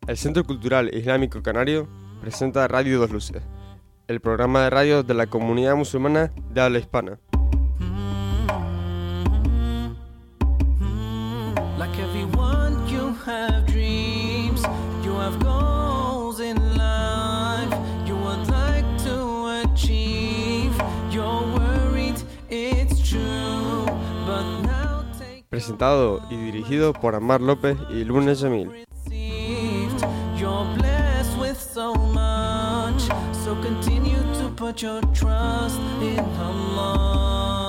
El Centro Cultural Islámico Canario presenta Radio Dos Luces, el programa de radio de la comunidad musulmana de habla hispana. Like everyone, you have dreams, you have goals in life, you would like to achieve, you're worried, it's true, but now take Presentado y dirigido por Ammar López y Luna Jamil. received, you're blessed with so much, so continue to put your trust in Allah.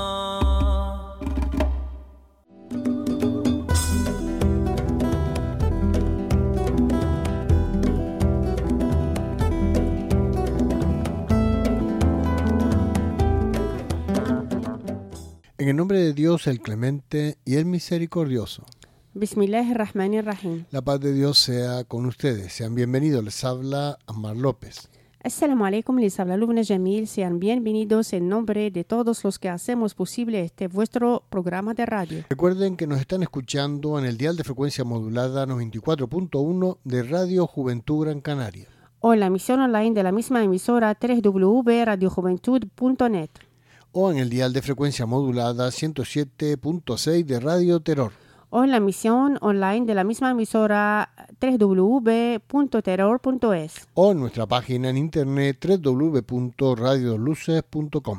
En el nombre de Dios, el Clemente y el Misericordioso. Bismillahirrahmanirrahim. La paz de Dios sea con ustedes. Sean bienvenidos. Les habla Ammar López. Assalamu alaikum, les habla Lubna Jamil. Sean bienvenidos en nombre de todos los que hacemos posible este vuestro programa de radio. Recuerden que nos están escuchando en el dial de frecuencia modulada 94.1 de Radio Juventud Gran Canaria. O en la emisión online de la misma emisora www.radiojuventud.net. O en el dial de frecuencia modulada 107.6 de Radio Terror. O en la emisión online de la misma emisora www.terror.es. O en nuestra página en internet www.radioluces.com.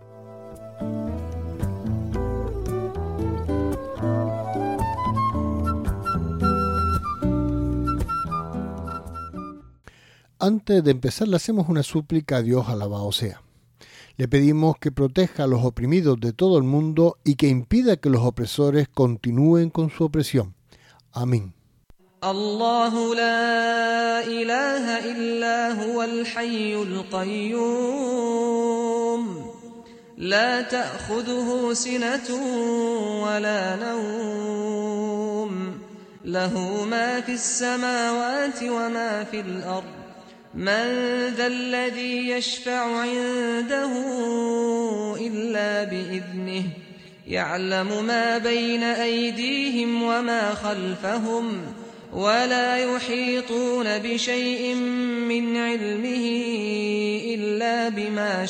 Antes de empezar le hacemos una súplica a Dios, alabado sea. Le pedimos que proteja a los oprimidos de todo el mundo y que impida que los opresores continúen con su opresión. Amén. الله لا إله إلا هو الحي القيوم لا تأخذه سنة ولا نوم له ما في السماوات وما في الأرض من ذا الذي يشفع عنده إلا بإذنه يعلم ما بين أيديهم وما خلفهم ولا يحيطون بشيء من علمه إلا بما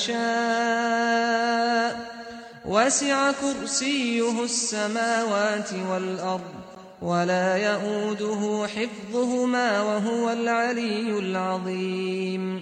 شاء وسع كرسيه السماوات والأرض ولا يؤوده حفظهما وهو العلي العظيم.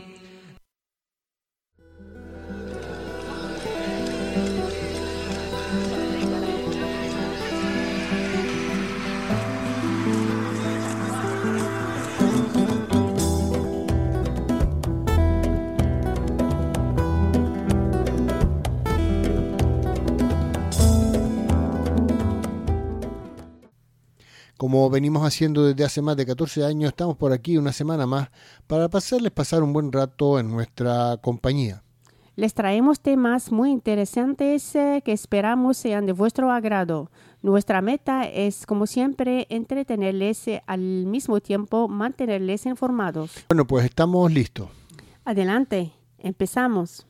Como venimos haciendo desde hace más de 14 años, estamos por aquí una semana más para hacerles pasar un buen rato en nuestra compañía. Les traemos temas muy interesantes que esperamos sean de vuestro agrado. Nuestra meta es, como siempre, entretenerles al mismo tiempo mantenerles informados. Bueno, pues estamos listos. Adelante, empezamos.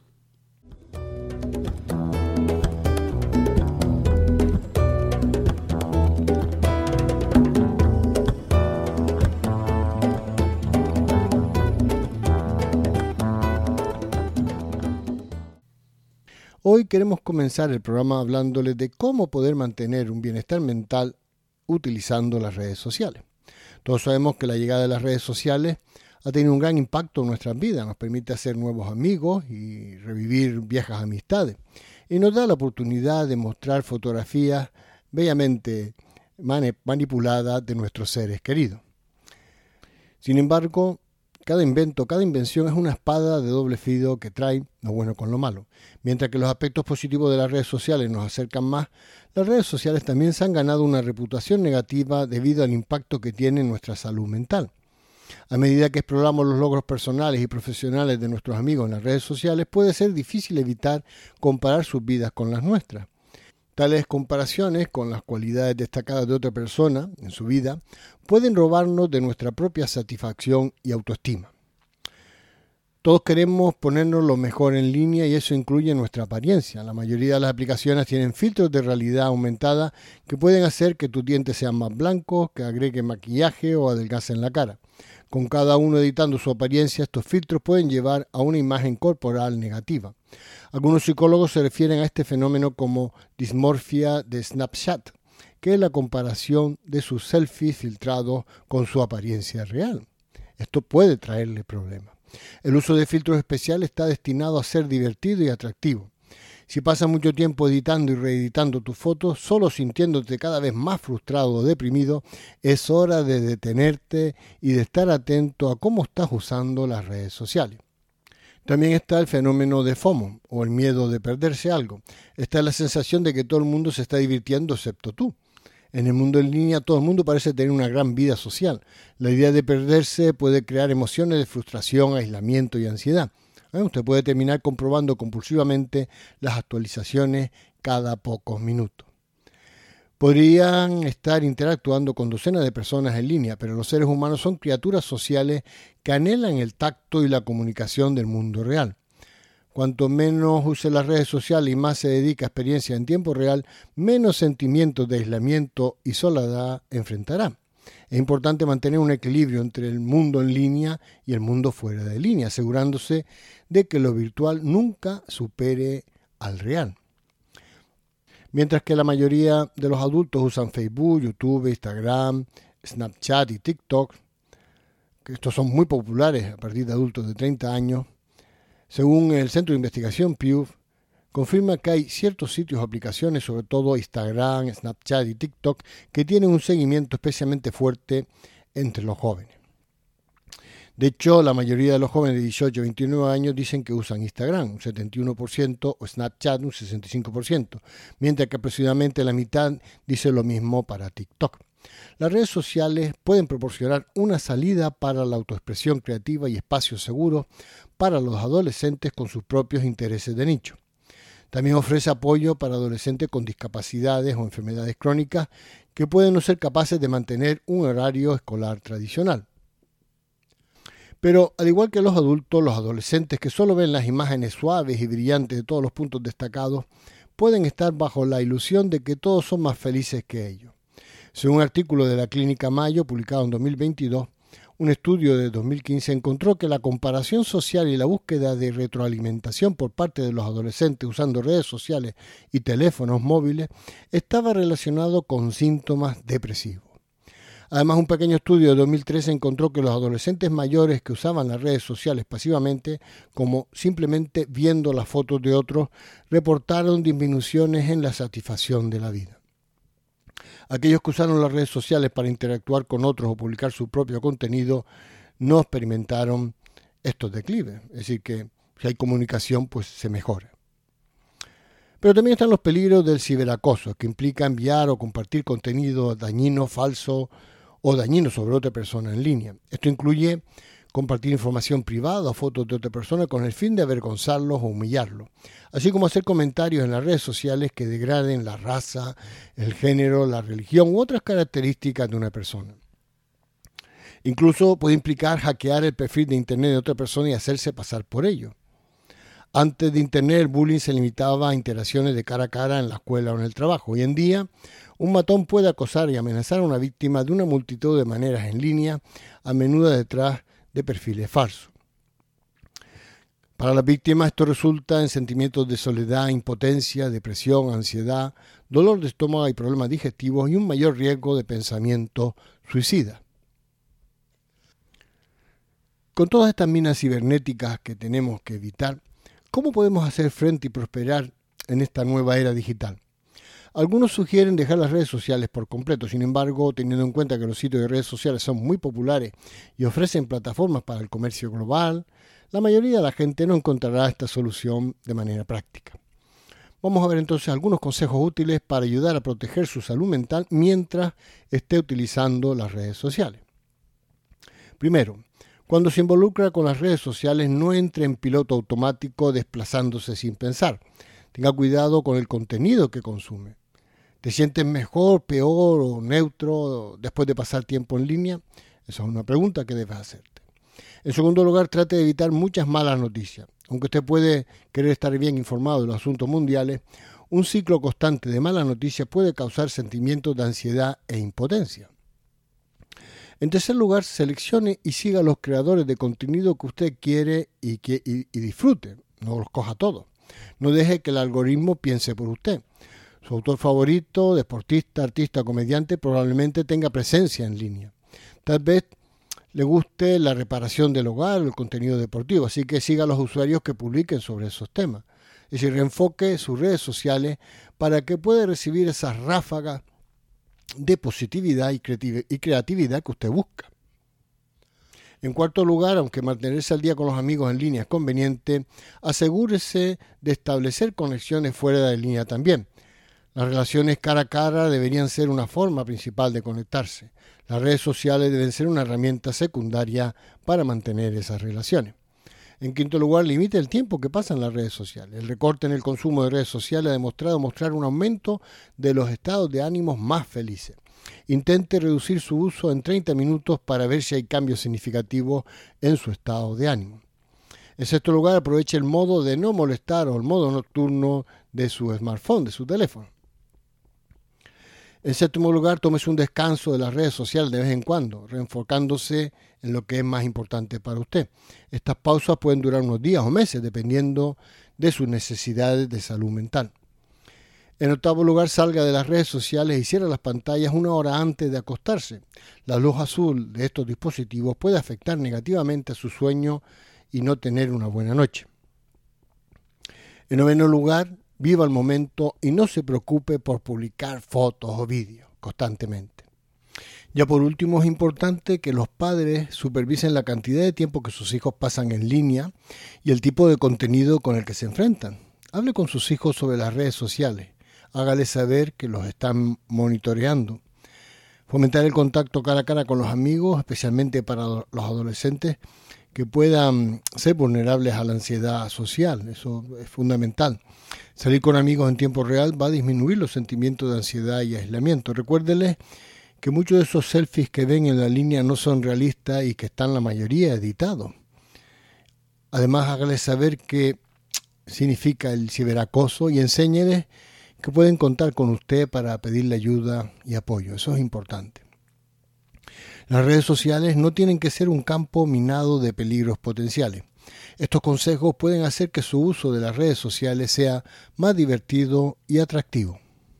Hoy queremos comenzar el programa hablándoles de cómo poder mantener un bienestar mental utilizando las redes sociales. Todos sabemos que la llegada de las redes sociales ha tenido un gran impacto en nuestras vidas, nos permite hacer nuevos amigos y revivir viejas amistades, y nos da la oportunidad de mostrar fotografías bellamente manipuladas de nuestros seres queridos. Sin embargo, cada invención es una espada de doble filo que trae lo bueno con lo malo. Mientras que los aspectos positivos de las redes sociales nos acercan más, las redes sociales también se han ganado una reputación negativa debido al impacto que tiene en nuestra salud mental. A medida que exploramos los logros personales y profesionales de nuestros amigos en las redes sociales, puede ser difícil evitar comparar sus vidas con las nuestras. Tales comparaciones con las cualidades destacadas de otra persona en su vida pueden robarnos de nuestra propia satisfacción y autoestima. Todos queremos ponernos lo mejor en línea y eso incluye nuestra apariencia. La mayoría de las aplicaciones tienen filtros de realidad aumentada que pueden hacer que tus dientes sean más blancos, que agreguen maquillaje o adelgacen la cara. Con cada uno editando su apariencia, estos filtros pueden llevar a una imagen corporal negativa. Algunos psicólogos se refieren a este fenómeno como dismorfia de Snapchat, que es la comparación de sus selfies filtrados con su apariencia real. Esto puede traerle problemas. El uso de filtros especiales está destinado a ser divertido y atractivo. Si pasas mucho tiempo editando y reeditando tus fotos, solo sintiéndote cada vez más frustrado o deprimido, es hora de detenerte y de estar atento a cómo estás usando las redes sociales. También está el fenómeno de FOMO, o el miedo de perderse algo. Esta es la sensación de que todo el mundo se está divirtiendo excepto tú. En el mundo en línea todo el mundo parece tener una gran vida social. La idea de perderse puede crear emociones de frustración, aislamiento y ansiedad. Usted puede terminar comprobando compulsivamente las actualizaciones cada pocos minutos. Podrían estar interactuando con docenas de personas en línea, pero los seres humanos son criaturas sociales que anhelan el tacto y la comunicación del mundo real. Cuanto menos use las redes sociales y más se dedica a experiencias en tiempo real, menos sentimientos de aislamiento y soledad enfrentará. Es importante mantener un equilibrio entre el mundo en línea y el mundo fuera de línea, asegurándose de que lo virtual nunca supere al real. Mientras que la mayoría de los adultos usan Facebook, YouTube, Instagram, Snapchat y TikTok, que estos son muy populares a partir de adultos de 30 años, según el Centro de Investigación Pew, confirma que hay ciertos sitios o aplicaciones, sobre todo Instagram, Snapchat y TikTok, que tienen un seguimiento especialmente fuerte entre los jóvenes. De hecho, la mayoría de los jóvenes de 18 a 29 años dicen que usan Instagram, un 71%, o Snapchat, un 65%, mientras que aproximadamente la mitad dice lo mismo para TikTok. Las redes sociales pueden proporcionar una salida para la autoexpresión creativa y espacios seguros para los adolescentes con sus propios intereses de nicho. También ofrece apoyo para adolescentes con discapacidades o enfermedades crónicas que pueden no ser capaces de mantener un horario escolar tradicional. Pero al igual que los adultos, los adolescentes que solo ven las imágenes suaves y brillantes de todos los puntos destacados pueden estar bajo la ilusión de que todos son más felices que ellos. Según un artículo de la Clínica Mayo publicado en 2022, un estudio de 2015 encontró que la comparación social y la búsqueda de retroalimentación por parte de los adolescentes usando redes sociales y teléfonos móviles estaba relacionado con síntomas depresivos. Además, un pequeño estudio de 2013 encontró que los adolescentes mayores que usaban las redes sociales pasivamente, como simplemente viendo las fotos de otros, reportaron disminuciones en la satisfacción de la vida. Aquellos que usaron las redes sociales para interactuar con otros o publicar su propio contenido no experimentaron estos declives. Es decir, que si hay comunicación, pues se mejora. Pero también están los peligros del ciberacoso, que implica enviar o compartir contenido dañino, falso o dañino sobre otra persona en línea. Esto incluye compartir información privada o fotos de otra persona con el fin de avergonzarlos o humillarlos, así como hacer comentarios en las redes sociales que degraden la raza, el género, la religión u otras características de una persona. Incluso puede implicar hackear el perfil de internet de otra persona y hacerse pasar por ello. Antes de internet, el bullying se limitaba a interacciones de cara a cara en la escuela o en el trabajo. Hoy en día, un matón puede acosar y amenazar a una víctima de una multitud de maneras en línea, a menudo detrás de perfiles falsos. Para las víctimas esto resulta en sentimientos de soledad, impotencia, depresión, ansiedad, dolor de estómago y problemas digestivos y un mayor riesgo de pensamiento suicida. Con todas estas minas cibernéticas que tenemos que evitar, ¿cómo podemos hacer frente y prosperar en esta nueva era digital? Algunos sugieren dejar las redes sociales por completo. Sin embargo, teniendo en cuenta que los sitios de redes sociales son muy populares y ofrecen plataformas para el comercio global, la mayoría de la gente no encontrará esta solución de manera práctica. Vamos a ver entonces algunos consejos útiles para ayudar a proteger su salud mental mientras esté utilizando las redes sociales. Primero, cuando se involucra con las redes sociales, no entre en piloto automático desplazándose sin pensar. Tenga cuidado con el contenido que consume. ¿Te sientes mejor, peor o neutro después de pasar tiempo en línea? Esa es una pregunta que debes hacerte. En segundo lugar, trate de evitar muchas malas noticias. Aunque usted puede querer estar bien informado de los asuntos mundiales, un ciclo constante de malas noticias puede causar sentimientos de ansiedad e impotencia. En tercer lugar, seleccione y siga a los creadores de contenido que usted quiere y disfrute. No los coja todos. No deje que el algoritmo piense por usted. Su autor favorito, deportista, artista, comediante, probablemente tenga presencia en línea. Tal vez le guste la reparación del hogar o el contenido deportivo, así que siga a los usuarios que publiquen sobre esos temas. Es decir, reenfoque sus redes sociales para que pueda recibir esas ráfagas de positividad y creatividad que usted busca. En cuarto lugar, aunque mantenerse al día con los amigos en línea es conveniente, asegúrese de establecer conexiones fuera de línea también. Las relaciones cara a cara deberían ser una forma principal de conectarse. Las redes sociales deben ser una herramienta secundaria para mantener esas relaciones. En quinto lugar, limite el tiempo que pasa en las redes sociales. El recorte en el consumo de redes sociales ha demostrado mostrar un aumento de los estados de ánimos más felices. Intente reducir su uso en 30 minutos para ver si hay cambios significativos en su estado de ánimo. En sexto lugar, aproveche el modo de no molestar o el modo nocturno de su smartphone, de su teléfono. En séptimo lugar, tómese un descanso de las redes sociales de vez en cuando, reenfocándose en lo que es más importante para usted. Estas pausas pueden durar unos días o meses, dependiendo de sus necesidades de salud mental. En octavo lugar, salga de las redes sociales y cierre las pantallas una hora antes de acostarse. La luz azul de estos dispositivos puede afectar negativamente a su sueño y no tener una buena noche. En noveno lugar, viva el momento y no se preocupe por publicar fotos o vídeos constantemente. Ya por último, es importante que los padres supervisen la cantidad de tiempo que sus hijos pasan en línea y el tipo de contenido con el que se enfrentan. Hable con sus hijos sobre las redes sociales. Hágales saber que los están monitoreando. Fomentar el contacto cara a cara con los amigos, especialmente para los adolescentes que puedan ser vulnerables a la ansiedad social. Eso es fundamental. Salir con amigos en tiempo real va a disminuir los sentimientos de ansiedad y aislamiento. Recuérdenles que muchos de esos selfies que ven en la línea no son realistas y que están la mayoría editados. Además, hágales saber qué significa el ciberacoso y enséñeles que pueden contar con usted para pedirle ayuda y apoyo. Eso es importante. Las redes sociales no tienen que ser un campo minado de peligros potenciales. Estos consejos pueden hacer que su uso de las redes sociales sea más divertido y atractivo.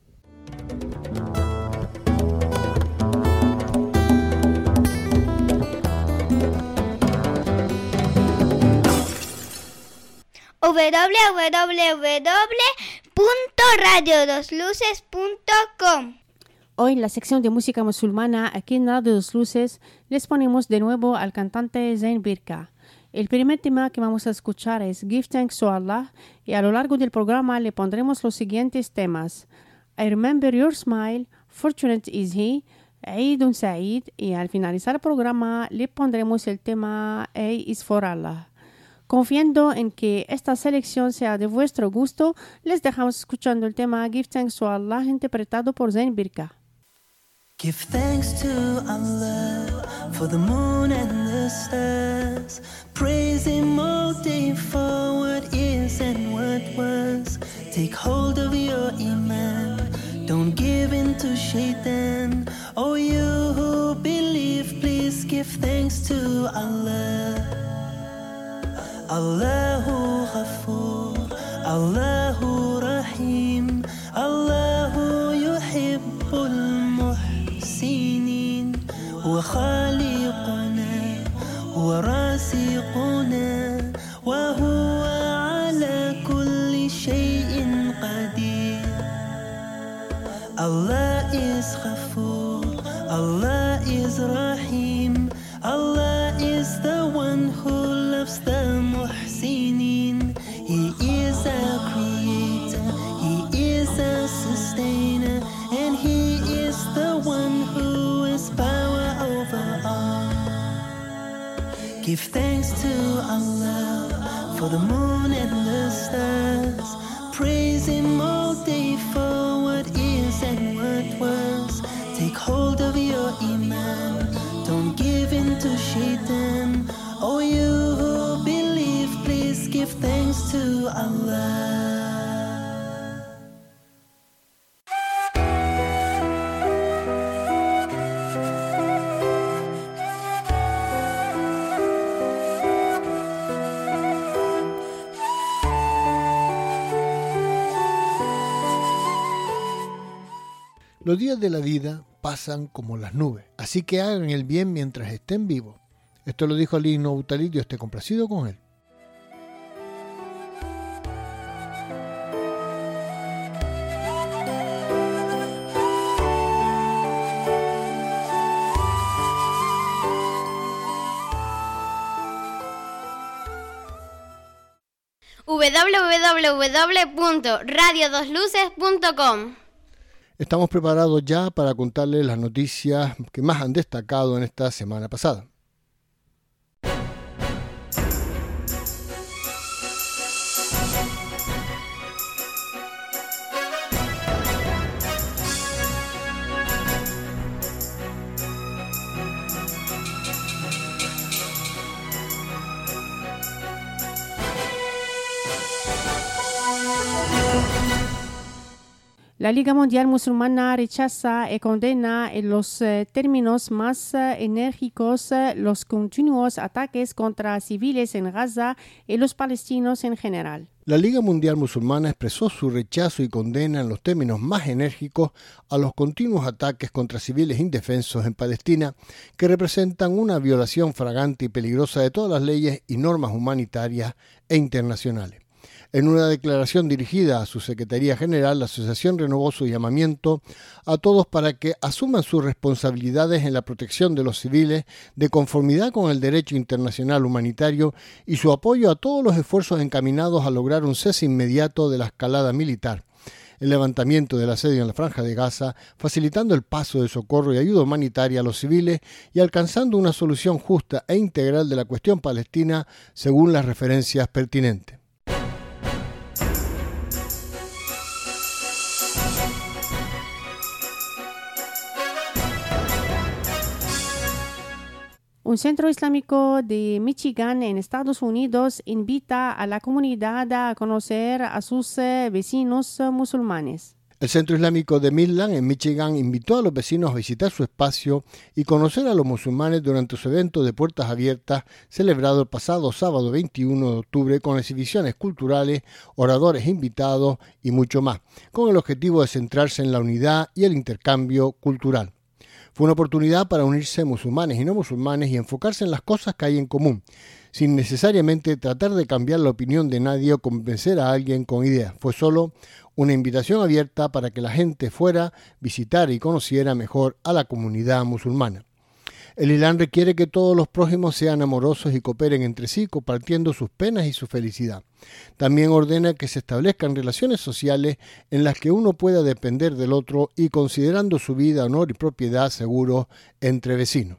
www.radio2luces.com. Hoy en la sección de música musulmana, aquí en Radio Dos Luces, les ponemos de nuevo al cantante Zain Birka. El primer tema que vamos a escuchar es Give Thanks to Allah, y a lo largo del programa le pondremos los siguientes temas: I Remember Your Smile, Fortunate Is He, Eidun Said, y al finalizar el programa le pondremos el tema A is for Allah. Confiando en que esta selección sea de vuestro gusto, les dejamos escuchando el tema Give Thanks to Allah, interpretado por Zain Birka. Give thanks to Allah for the moon and the stars. Praise Him all day for what is and what was. Take hold of your iman. Don't give in to shaitan. Oh, you who believe, please give thanks to Allah. Allahu Ghafoor, Allahu Rahim, Allahu Yuhibbul هو خالقنا هو رازقنا وهو على كل شيء قدير. Allah is Ghafoor, Allah is Rahim, Allah is the one who loves the Muhsinin. He is our creator, He is our sustainer, and He is the one who is power over all. Give thanks to Allah for the moon and the stars. Praise Him all day for what is and what was. Take hold of your iman. Don't give in to shaitan. Oh, you who believe, please give thanks to Allah. Los días de la vida pasan como las nubes, así que hagan el bien mientras estén vivos. Esto lo dijo Ali ibn Abi Talib, Dios esté complacido con él. www.radio2luces.com. Estamos preparados ya para contarles las noticias que más han destacado en esta semana pasada. La Liga Mundial Musulmana rechaza y condena en los términos más enérgicos los continuos ataques contra civiles en Gaza y los palestinos en general. La Liga Mundial Musulmana expresó su rechazo y condena en los términos más enérgicos a los continuos ataques contra civiles indefensos en Palestina, que representan una violación flagrante y peligrosa de todas las leyes y normas humanitarias e internacionales. En una declaración dirigida a su Secretaría General, la asociación renovó su llamamiento a todos para que asuman sus responsabilidades en la protección de los civiles de conformidad con el derecho internacional humanitario y su apoyo a todos los esfuerzos encaminados a lograr un cese inmediato de la escalada militar, el levantamiento del asedio en la Franja de Gaza, facilitando el paso de socorro y ayuda humanitaria a los civiles y alcanzando una solución justa e integral de la cuestión palestina según las referencias pertinentes. Un centro islámico de Michigan en Estados Unidos invita a la comunidad a conocer a sus vecinos musulmanes. El Centro Islámico de Midland, en Michigan, invitó a los vecinos a visitar su espacio y conocer a los musulmanes durante su evento de puertas abiertas celebrado el pasado sábado 21 de octubre con exhibiciones culturales, oradores invitados y mucho más, con el objetivo de centrarse en la unidad y el intercambio cultural. Fue una oportunidad para unirse musulmanes y no musulmanes y enfocarse en las cosas que hay en común, sin necesariamente tratar de cambiar la opinión de nadie o convencer a alguien con ideas. Fue solo una invitación abierta para que la gente fuera, visitara y conociera mejor a la comunidad musulmana. El Islam requiere que todos los prójimos sean amorosos y cooperen entre sí, compartiendo sus penas y su felicidad. También ordena que se establezcan relaciones sociales en las que uno pueda depender del otro y considerando su vida, honor y propiedad seguros entre vecinos.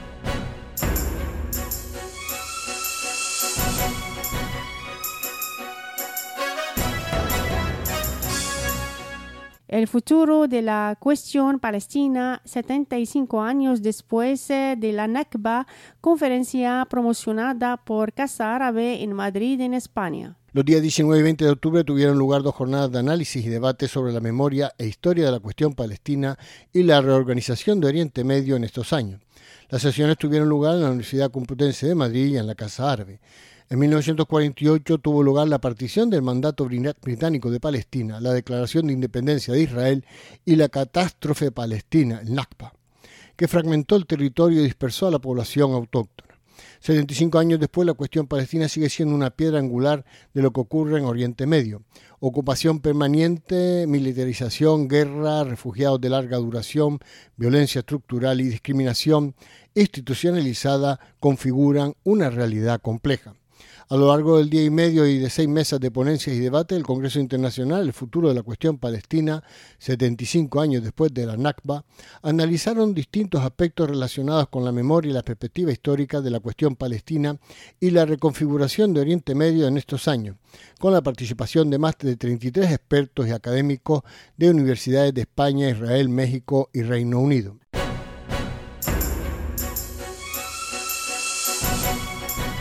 El futuro de la cuestión palestina 75 años después de la Nakba, conferencia promocionada por Casa Árabe en Madrid, en España. Los días 19 y 20 de octubre tuvieron lugar 2 jornadas de análisis y debate sobre la memoria e historia de la cuestión palestina y la reorganización de Oriente Medio en estos años. Las sesiones tuvieron lugar en la Universidad Complutense de Madrid y en la Casa Árabe. En 1948 tuvo lugar la partición del mandato británico de Palestina, la declaración de independencia de Israel y la catástrofe palestina, el Nakba, que fragmentó el territorio y dispersó a la población autóctona. 75 años después, la cuestión palestina sigue siendo una piedra angular de lo que ocurre en Oriente Medio. Ocupación permanente, militarización, guerra, refugiados de larga duración, violencia estructural y discriminación institucionalizada configuran una realidad compleja. A lo largo del día y medio y de 6 mesas de ponencias y debate, el Congreso Internacional El Futuro de la Cuestión Palestina, 75 años después de la Nakba, analizaron distintos aspectos relacionados con la memoria y la perspectiva histórica de la cuestión palestina y la reconfiguración de Oriente Medio en estos años, con la participación de más de 33 expertos y académicos de universidades de España, Israel, México y Reino Unido.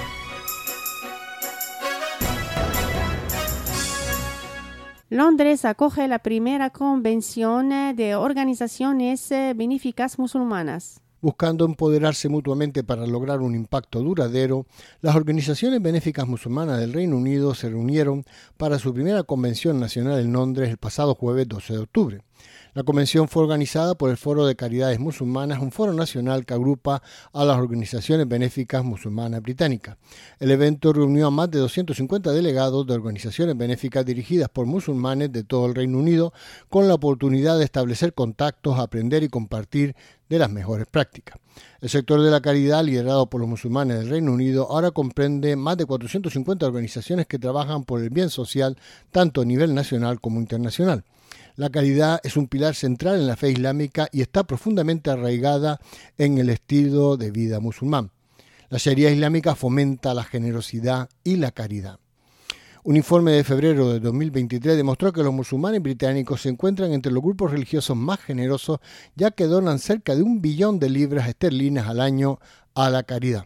Londres acoge la primera convención de organizaciones benéficas musulmanas. Buscando empoderarse mutuamente para lograr un impacto duradero, las organizaciones benéficas musulmanas del Reino Unido se reunieron para su primera convención nacional en Londres el pasado jueves 12 de octubre. La convención fue organizada por el Foro de Caridades Musulmanas, un foro nacional que agrupa a las organizaciones benéficas musulmanas británicas. El evento reunió a más de 250 delegados de organizaciones benéficas dirigidas por musulmanes de todo el Reino Unido, con la oportunidad de establecer contactos, aprender y compartir de las mejores prácticas. El sector de la caridad, liderado por los musulmanes del Reino Unido, ahora comprende más de 450 organizaciones que trabajan por el bien social, tanto a nivel nacional como internacional. La caridad es un pilar central en la fe islámica y está profundamente arraigada en el estilo de vida musulmán. La Sharia islámica fomenta la generosidad y la caridad. Un informe de febrero de 2023 demostró que los musulmanes británicos se encuentran entre los grupos religiosos más generosos, ya que donan cerca de 1 billón de libras esterlinas al año a la caridad.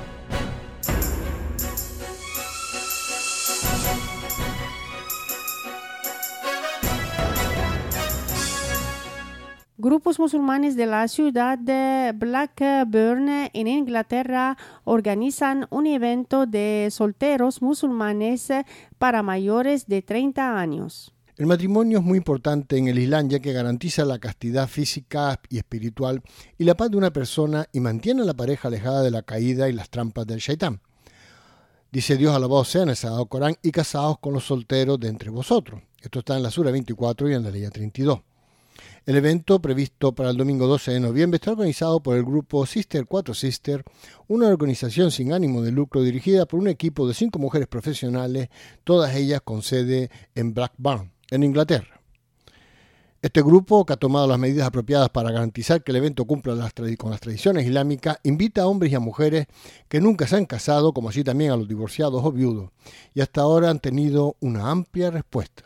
Grupos musulmanes de la ciudad de Blackburn, en Inglaterra, organizan un evento de solteros musulmanes para mayores de 30 años. El matrimonio es muy importante en el Islam, ya que garantiza la castidad física y espiritual y la paz de una persona y mantiene a la pareja alejada de la caída y las trampas del Shaitán. Dice Dios, alabado sea en el Sagrado Corán, y casaos con los solteros de entre vosotros. Esto está en la Sura 24 y en la Ley 32. El evento, previsto para el domingo 12 de noviembre, está organizado por el grupo Sister 4 Sister, una organización sin ánimo de lucro dirigida por un equipo de 5 mujeres profesionales, todas ellas con sede en Blackburn, en Inglaterra. Este grupo, que ha tomado las medidas apropiadas para garantizar que el evento cumpla con las tradiciones islámicas, invita a hombres y a mujeres que nunca se han casado, como así también a los divorciados o viudos, y hasta ahora han tenido una amplia respuesta.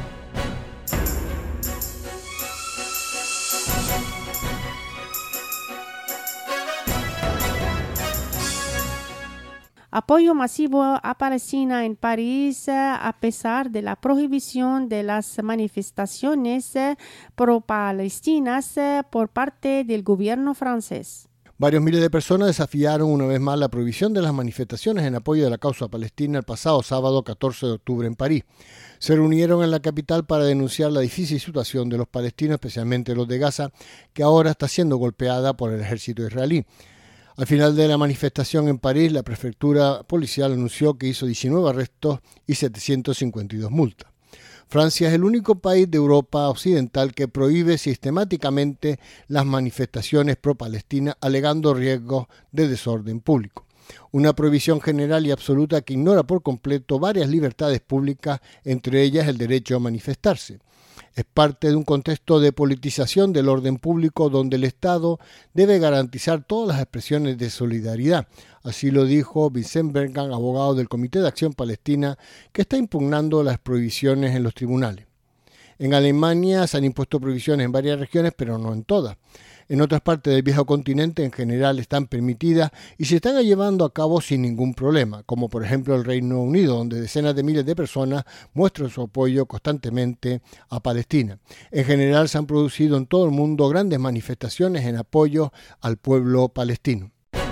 Apoyo masivo a Palestina en París a pesar de la prohibición de las manifestaciones pro-palestinas por parte del gobierno francés. Varios miles de personas desafiaron una vez más la prohibición de las manifestaciones en apoyo de la causa palestina el pasado sábado 14 de octubre en París. Se reunieron en la capital para denunciar la difícil situación de los palestinos, especialmente los de Gaza, que ahora está siendo golpeada por el ejército israelí. Al final de la manifestación en París, la prefectura policial anunció que hizo 19 arrestos y 752 multas. Francia es el único país de Europa occidental que prohíbe sistemáticamente las manifestaciones pro-Palestina, alegando riesgos de desorden público. Una prohibición general y absoluta que ignora por completo varias libertades públicas, entre ellas el derecho a manifestarse. Es parte de un contexto de politización del orden público donde el Estado debe garantizar todas las expresiones de solidaridad. Así lo dijo Vincent Bergkamp, abogado del Comité de Acción Palestina, que está impugnando las prohibiciones en los tribunales. En Alemania se han impuesto prohibiciones en varias regiones, pero no en todas. En otras partes del viejo continente en general están permitidas y se están llevando a cabo sin ningún problema, como por ejemplo el Reino Unido, donde decenas de miles de personas muestran su apoyo constantemente a Palestina. En general se han producido en todo el mundo grandes manifestaciones en apoyo al pueblo palestino.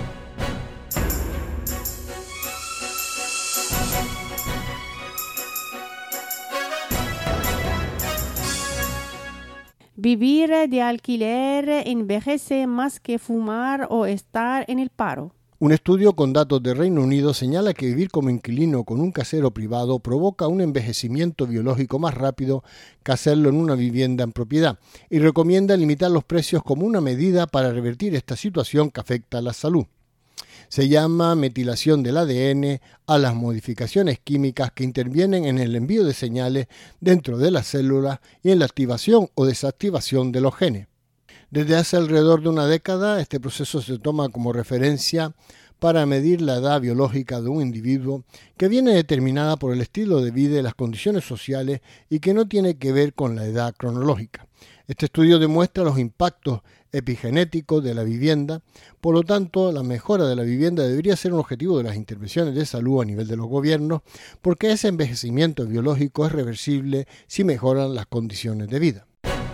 Vivir de alquiler envejece más que fumar o estar en el paro. Un estudio con datos de Reino Unido señala que vivir como inquilino con un casero privado provoca un envejecimiento biológico más rápido que hacerlo en una vivienda en propiedad y recomienda limitar los precios como una medida para revertir esta situación que afecta a la salud. Se llama metilación del ADN a las modificaciones químicas que intervienen en el envío de señales dentro de las células y en la activación o desactivación de los genes. Desde hace alrededor de una década, este proceso se toma como referencia para medir la edad biológica de un individuo que viene determinada por el estilo de vida y las condiciones sociales y que no tiene que ver con la edad cronológica. Este estudio demuestra los impactos epigenéticos de la vivienda, por lo tanto, la mejora de la vivienda debería ser un objetivo de las intervenciones de salud a nivel de los gobiernos, porque ese envejecimiento biológico es reversible si mejoran las condiciones de vida.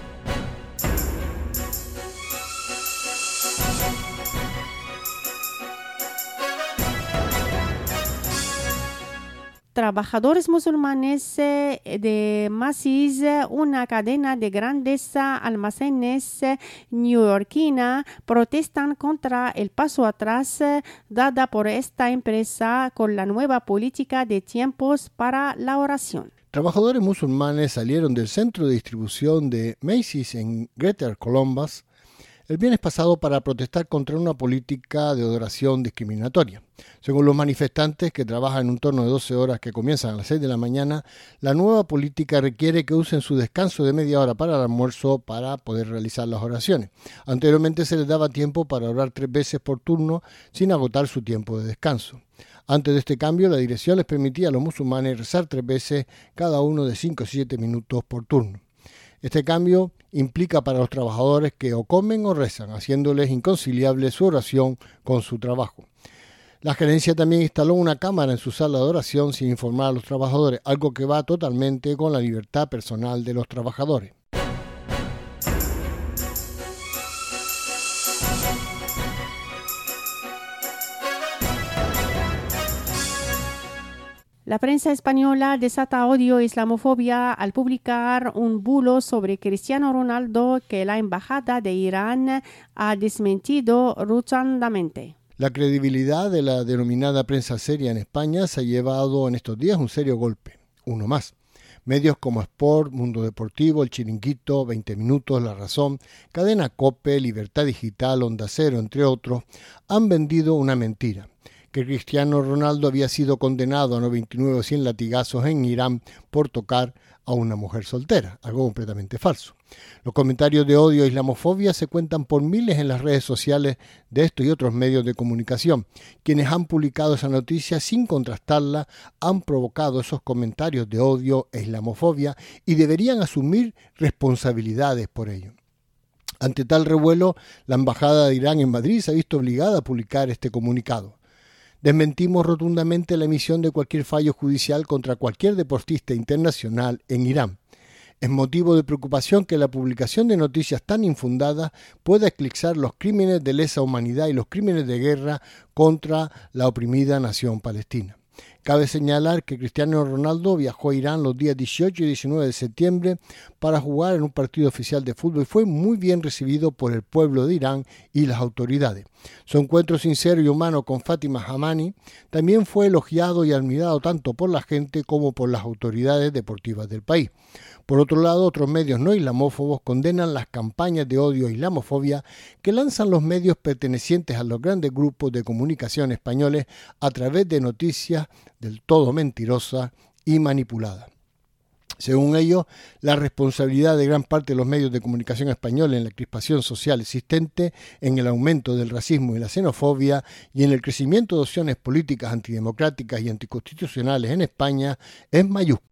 Trabajadores musulmanes de Macy's, una cadena de grandes almacenes neoyorquina, protestan contra el paso atrás dada por esta empresa con la nueva política de tiempos para la oración. Trabajadores musulmanes salieron del centro de distribución de Macy's en Greater Columbus el viernes pasado para protestar contra una política de adoración discriminatoria. Según los manifestantes, que trabajan en un turno de 12 horas que comienzan a las 6 de la mañana, la nueva política requiere que usen su descanso de media hora para el almuerzo para poder realizar las oraciones. Anteriormente se les daba tiempo para orar 3 veces por turno sin agotar su tiempo de descanso. Antes de este cambio, la dirección les permitía a los musulmanes rezar 3 veces, cada uno de 5 o 7 minutos por turno. Este cambio implica para los trabajadores que o comen o rezan, haciéndoles inconciliable su oración con su trabajo. La gerencia también instaló una cámara en su sala de oración sin informar a los trabajadores, algo que va totalmente con la libertad personal de los trabajadores. La prensa española desata odio e islamofobia al publicar un bulo sobre Cristiano Ronaldo que la embajada de Irán ha desmentido rotundamente. La credibilidad de la denominada prensa seria en España se ha llevado en estos días un serio golpe, uno más. Medios como Sport, Mundo Deportivo, El Chiringuito, 20 Minutos, La Razón, Cadena COPE, Libertad Digital, Onda Cero, entre otros, han vendido una mentira: que Cristiano Ronaldo había sido condenado a 99 o 100 latigazos en Irán por tocar a una mujer soltera, algo completamente falso. Los comentarios de odio e islamofobia se cuentan por miles en las redes sociales de estos y otros medios de comunicación. Quienes han publicado esa noticia sin contrastarla han provocado esos comentarios de odio e islamofobia y deberían asumir responsabilidades por ello. Ante tal revuelo, la Embajada de Irán en Madrid se ha visto obligada a publicar este comunicado. Desmentimos rotundamente la emisión de cualquier fallo judicial contra cualquier deportista internacional en Irán. Es motivo de preocupación que la publicación de noticias tan infundadas pueda eclipsar los crímenes de lesa humanidad y los crímenes de guerra contra la oprimida nación palestina. Cabe señalar que Cristiano Ronaldo viajó a Irán los días 18 y 19 de septiembre para jugar en un partido oficial de fútbol y fue muy bien recibido por el pueblo de Irán y las autoridades. Su encuentro sincero y humano con Fátima Hamani también fue elogiado y admirado tanto por la gente como por las autoridades deportivas del país. Por otro lado, otros medios no islamófobos condenan las campañas de odio e islamofobia que lanzan los medios pertenecientes a los grandes grupos de comunicación españoles a través de noticias del todo mentirosas y manipuladas. Según ellos, la responsabilidad de gran parte de los medios de comunicación españoles en la crispación social existente, en el aumento del racismo y la xenofobia y en el crecimiento de opciones políticas antidemocráticas y anticonstitucionales en España es mayúscula.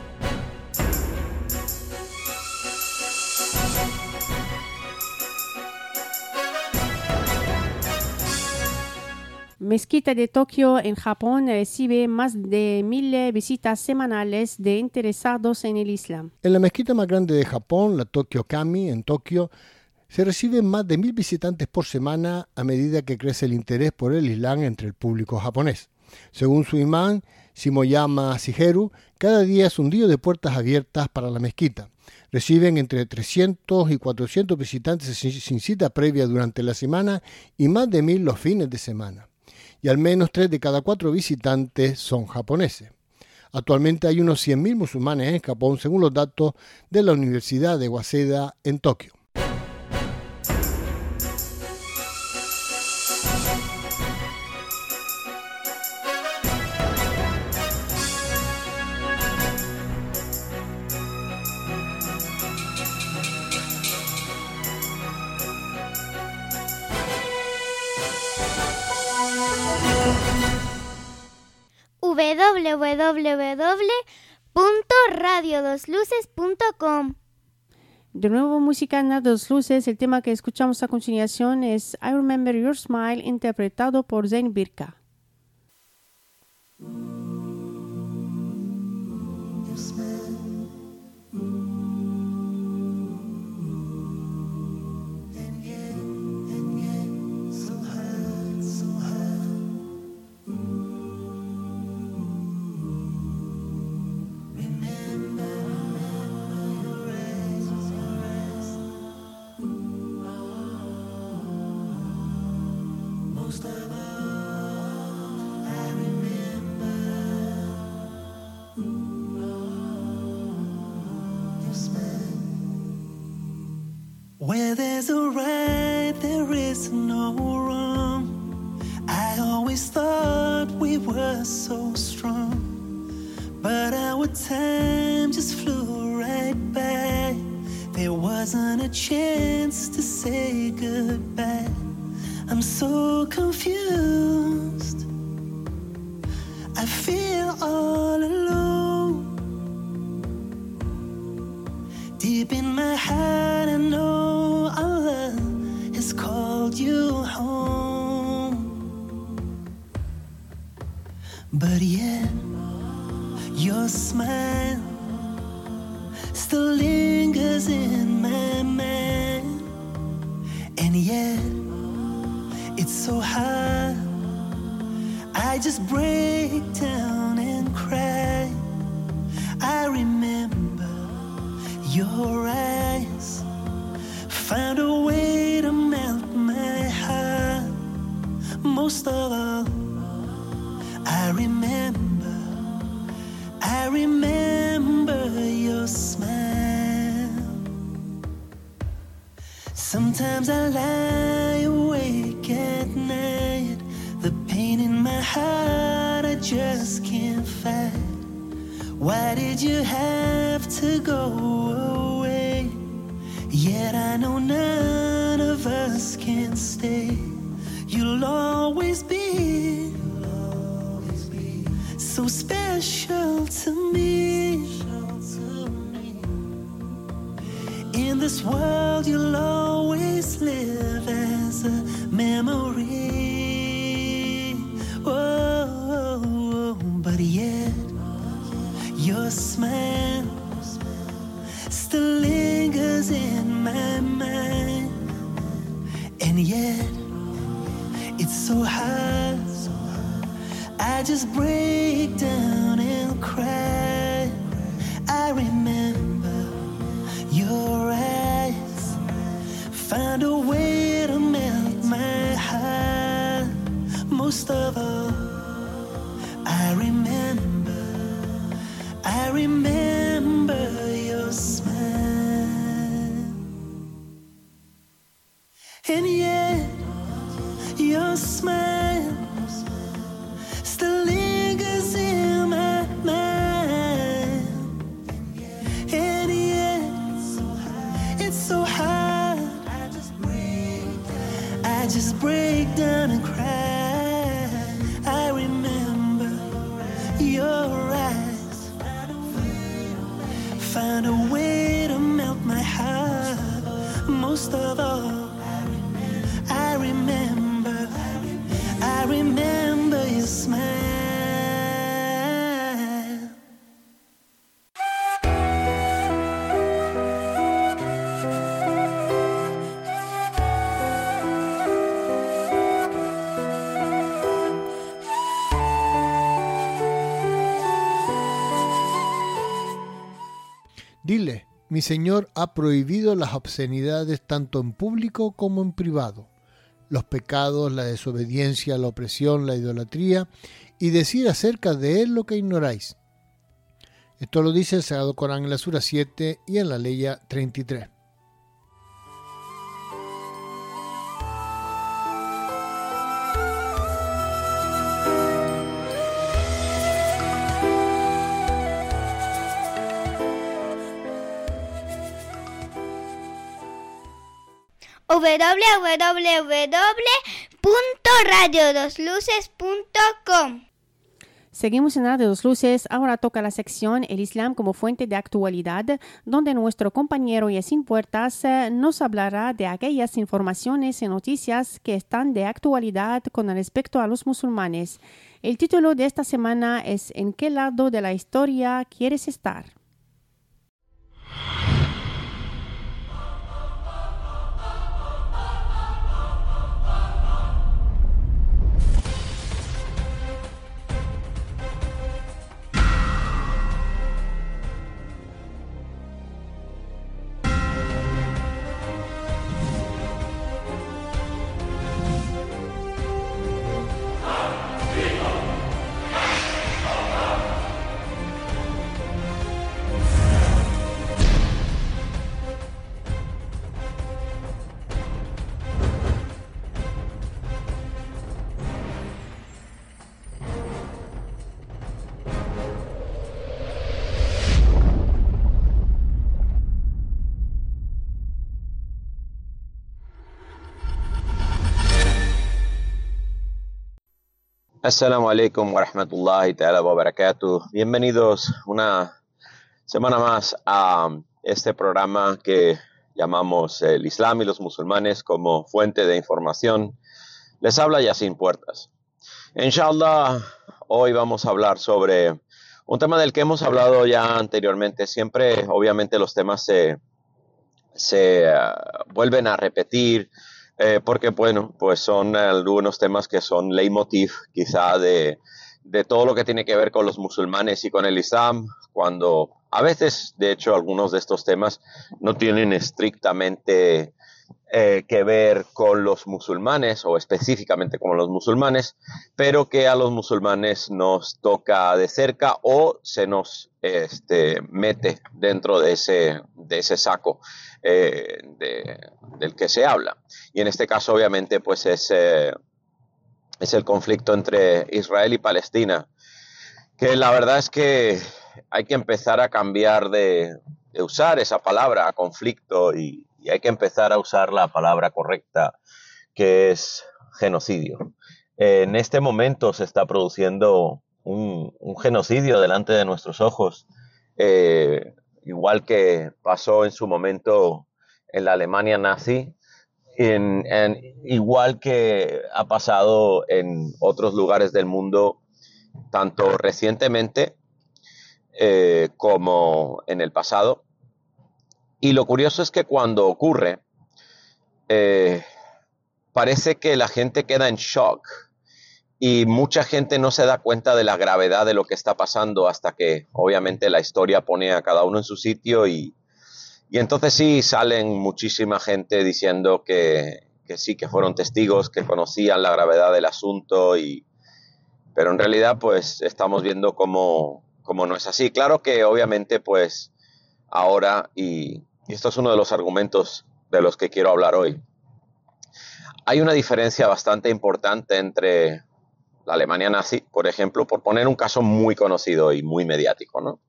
Mezquita de Tokio en Japón recibe más de 1,000 visitas semanales de interesados en el Islam. En la mezquita más grande de Japón, la Tokyo Kami, en Tokio, se reciben más de 1,000 visitantes por semana a medida que crece el interés por el Islam entre el público japonés. Según su imán, Shimoyama Shigeru, cada día es un día de puertas abiertas para la mezquita. Reciben entre 300 y 400 visitantes sin cita previa durante la semana y más de 1,000 los fines de semana. Y al menos 3 de cada 4 visitantes son japoneses. Actualmente hay unos 100,000 musulmanes en Japón, según los datos de la Universidad de Waseda en Tokio. www.radiodosluces.com. De nuevo, música en las dos luces. El tema que escuchamos a continuación es I Remember Your Smile, interpretado por Zane Birka. Where there's a right, there is no wrong. I always thought we were so strong, but our time just flew right by. There wasn't a chance to say goodbye. I'm so confused. I feel all alone. Deep in my heart, I know Allah has called you home. But yet, your smile still lingers in my mind. And yet, it's so hard. I just break down and cry. I remember your eyes found a way to melt my heart. Most of all, I remember your smile. Sometimes I lie awake at night. The pain in my heart I just can't fight. Why did you have to go away? Yet I know none of us can stay. You'll always be so special to me. In this world you'll always live as a memory. Oh, but yet your smile still lingers in my mind. And yet it's so hard. I just break down and cry. I remember your eyes found a way to melt my heart. Most of all, I remember your smile. And yet your smile still lingers in my mind. And yet it's so hard. I just break down and cry. I remember your eyes found a way to melt my heart. Most of all, I remember your smile. Dile, mi Señor ha prohibido las obscenidades tanto en público como en privado, los pecados, la desobediencia, la opresión, la idolatría, y decir acerca de él lo que ignoráis. Esto lo dice el Sagrado Corán en la Sura 7 y en la Leya 33. www.radiodosluces.com. Seguimos en Radio Dos Luces. Ahora toca la sección El Islam como fuente de actualidad, donde nuestro compañero Yasin Puertas nos hablará de aquellas informaciones y noticias que están de actualidad con respecto a los musulmanes. El título de esta semana es ¿En qué lado de la historia quieres estar? Assalamu alaikum wa rahmatullahi ta'ala wa barakatuh. Bienvenidos una semana más a este programa que llamamos El Islam y los musulmanes como fuente de información. Les habla Yasin Puertas. Inshallah, hoy vamos a hablar sobre un tema del que hemos hablado ya anteriormente. Siempre, obviamente, los temas se vuelven a repetir. Porque, bueno, pues son algunos temas que son leitmotiv quizá de todo lo que tiene que ver con los musulmanes y con el Islam, cuando a veces, de hecho, algunos de estos temas no tienen estrictamente que ver con los musulmanes o específicamente con los musulmanes, pero que a los musulmanes nos toca de cerca o se nos mete dentro de ese saco del que se habla. Y en este caso, obviamente, pues es el conflicto entre Israel y Palestina, que la verdad es que hay que empezar a cambiar de usar esa palabra, conflicto, y hay que empezar a usar la palabra correcta, que es genocidio. En este momento se está produciendo un genocidio delante de nuestros ojos, igual que pasó en su momento en la Alemania nazi, igual que ha pasado en otros lugares del mundo, tanto recientemente como en el pasado. Y lo curioso es que cuando ocurre, parece que la gente queda en shock y mucha gente no se da cuenta de la gravedad de lo que está pasando hasta que obviamente la historia pone a cada uno en su sitio y entonces sí salen muchísima gente diciendo que sí, que fueron testigos, que conocían la gravedad del asunto, pero en realidad pues estamos viendo cómo no es así. Claro que obviamente pues ahora, y esto es uno de los argumentos de los que quiero hablar hoy, hay una diferencia bastante importante entre la Alemania nazi, por ejemplo, por poner un caso muy conocido y muy mediático, ¿no?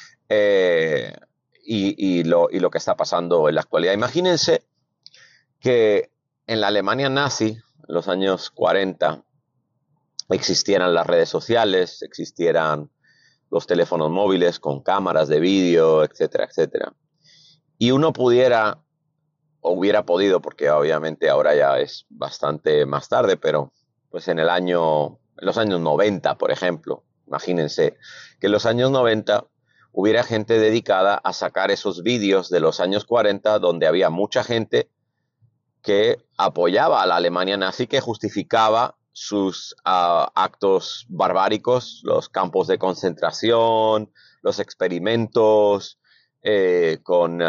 Y lo que está pasando en la actualidad. Imagínense que en la Alemania nazi, en los años 40, existieran las redes sociales, existieran los teléfonos móviles con cámaras de vídeo, etcétera, etcétera. Y uno pudiera, o hubiera podido, porque obviamente ahora ya es bastante más tarde, pero pues en los años 90, por ejemplo, imagínense que en los años 90 hubiera gente dedicada a sacar esos vídeos de los años 40 donde había mucha gente que apoyaba a la Alemania nazi, que justificaba sus actos barbáricos, los campos de concentración, los experimentos con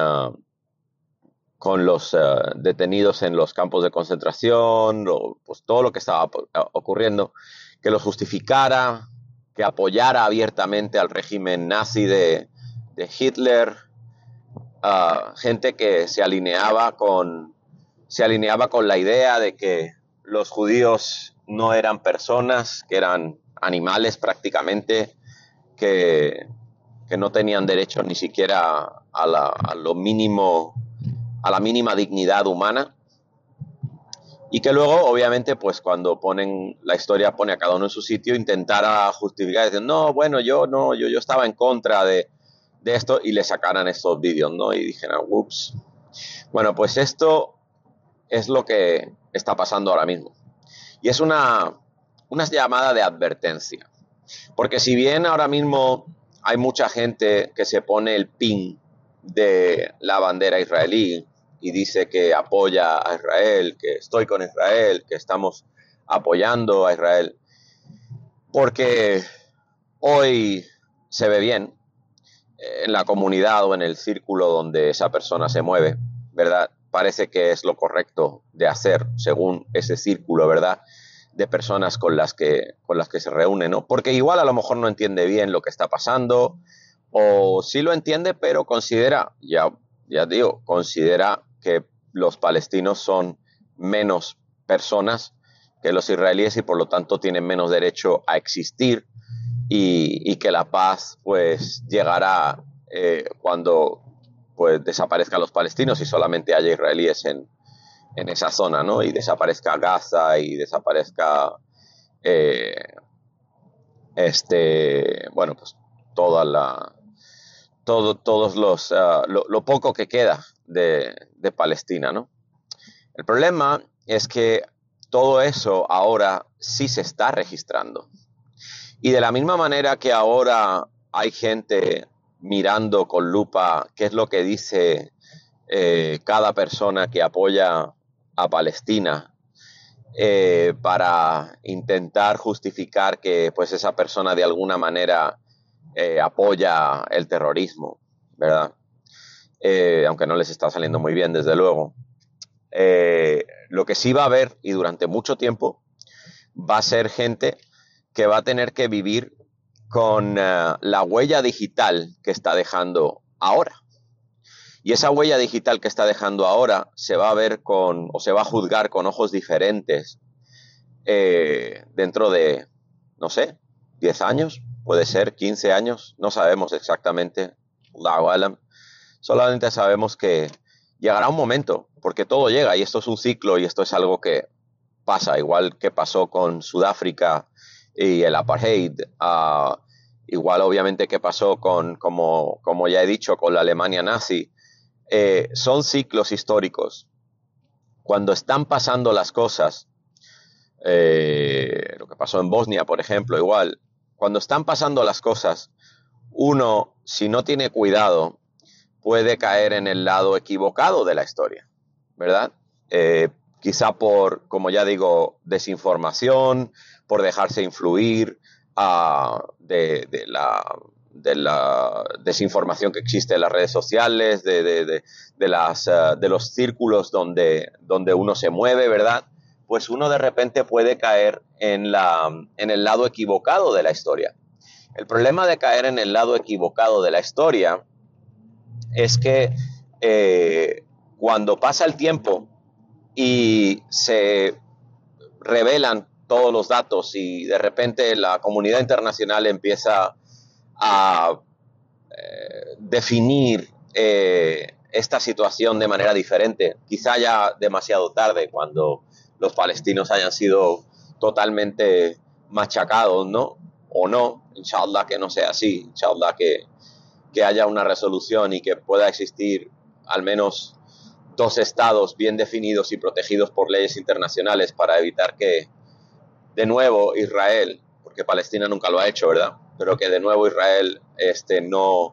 los detenidos en los campos de concentración, pues todo lo que estaba ocurriendo, que los justificara, que apoyara abiertamente al régimen nazi de Hitler, gente que se alineaba con la idea de que los judíos no eran personas, que eran animales prácticamente, que no tenían derecho ni siquiera a la mínima dignidad humana. Y que luego, obviamente, pues cuando ponen la historia, pone a cada uno en su sitio, intentara justificar, diciendo, no, bueno, yo estaba en contra de esto, y le sacaran estos vídeos, ¿no? Y dijeran, ups. Bueno, pues esto es lo que está pasando ahora mismo. Y es una llamada de advertencia. Porque si bien ahora mismo hay mucha gente que se pone el pin de la bandera israelí y dice que apoya a Israel, que estoy con Israel, que estamos apoyando a Israel, porque hoy se ve bien en la comunidad o en el círculo donde esa persona se mueve, ¿verdad? Parece que es lo correcto de hacer según ese círculo, ¿verdad?, de personas con las que se reúne, ¿no? Porque igual a lo mejor no entiende bien lo que está pasando, o sí lo entiende, pero considera, ya digo, considera que los palestinos son menos personas que los israelíes y por lo tanto tienen menos derecho a existir, y que la paz pues llegará cuando pues desaparezcan los palestinos y solamente haya israelíes en esa zona, ¿no? Y desaparezca Gaza y desaparezca bueno, pues todos los lo poco que queda de Palestina, ¿no? El problema es que todo eso ahora sí se está registrando. Y de la misma manera que ahora hay gente mirando con lupa qué es lo que dice cada persona que apoya a Palestina para intentar justificar que pues esa persona de alguna manera apoya el terrorismo, ¿verdad? Aunque no les está saliendo muy bien, desde luego. Lo que sí va a haber, y durante mucho tiempo, va a ser gente que va a tener que vivir con la huella digital que está dejando ahora. Y esa huella digital que está dejando ahora se va a ver o se va a juzgar con ojos diferentes dentro de, no sé, 10 años, puede ser 15 años, no sabemos exactamente. Allahu alam. Solamente sabemos que llegará un momento, porque todo llega y esto es un ciclo y esto es algo que pasa, igual que pasó con Sudáfrica y el apartheid, igual obviamente que pasó como ya he dicho, con la Alemania nazi. Son ciclos históricos. Cuando están pasando las cosas, lo que pasó en Bosnia, por ejemplo, igual, cuando están pasando las cosas, uno, si no tiene cuidado, puede caer en el lado equivocado de la historia, ¿verdad? Quizá por, como ya digo, desinformación, por dejarse influir de la desinformación que existe en las redes sociales, de los círculos donde uno se mueve, ¿verdad? Pues uno de repente puede caer en el lado equivocado de la historia. El problema de caer en el lado equivocado de la historia es que cuando pasa el tiempo y se revelan todos los datos y de repente la comunidad internacional empieza a definir esta situación de manera diferente, quizá ya demasiado tarde, cuando los palestinos hayan sido totalmente machacados, ¿no? O no, inshallah que no sea así, inshallah que haya una resolución y que pueda existir al menos 2 estados bien definidos y protegidos por leyes internacionales para evitar que de nuevo Israel, porque Palestina nunca lo ha hecho, ¿verdad?, pero que de nuevo Israel no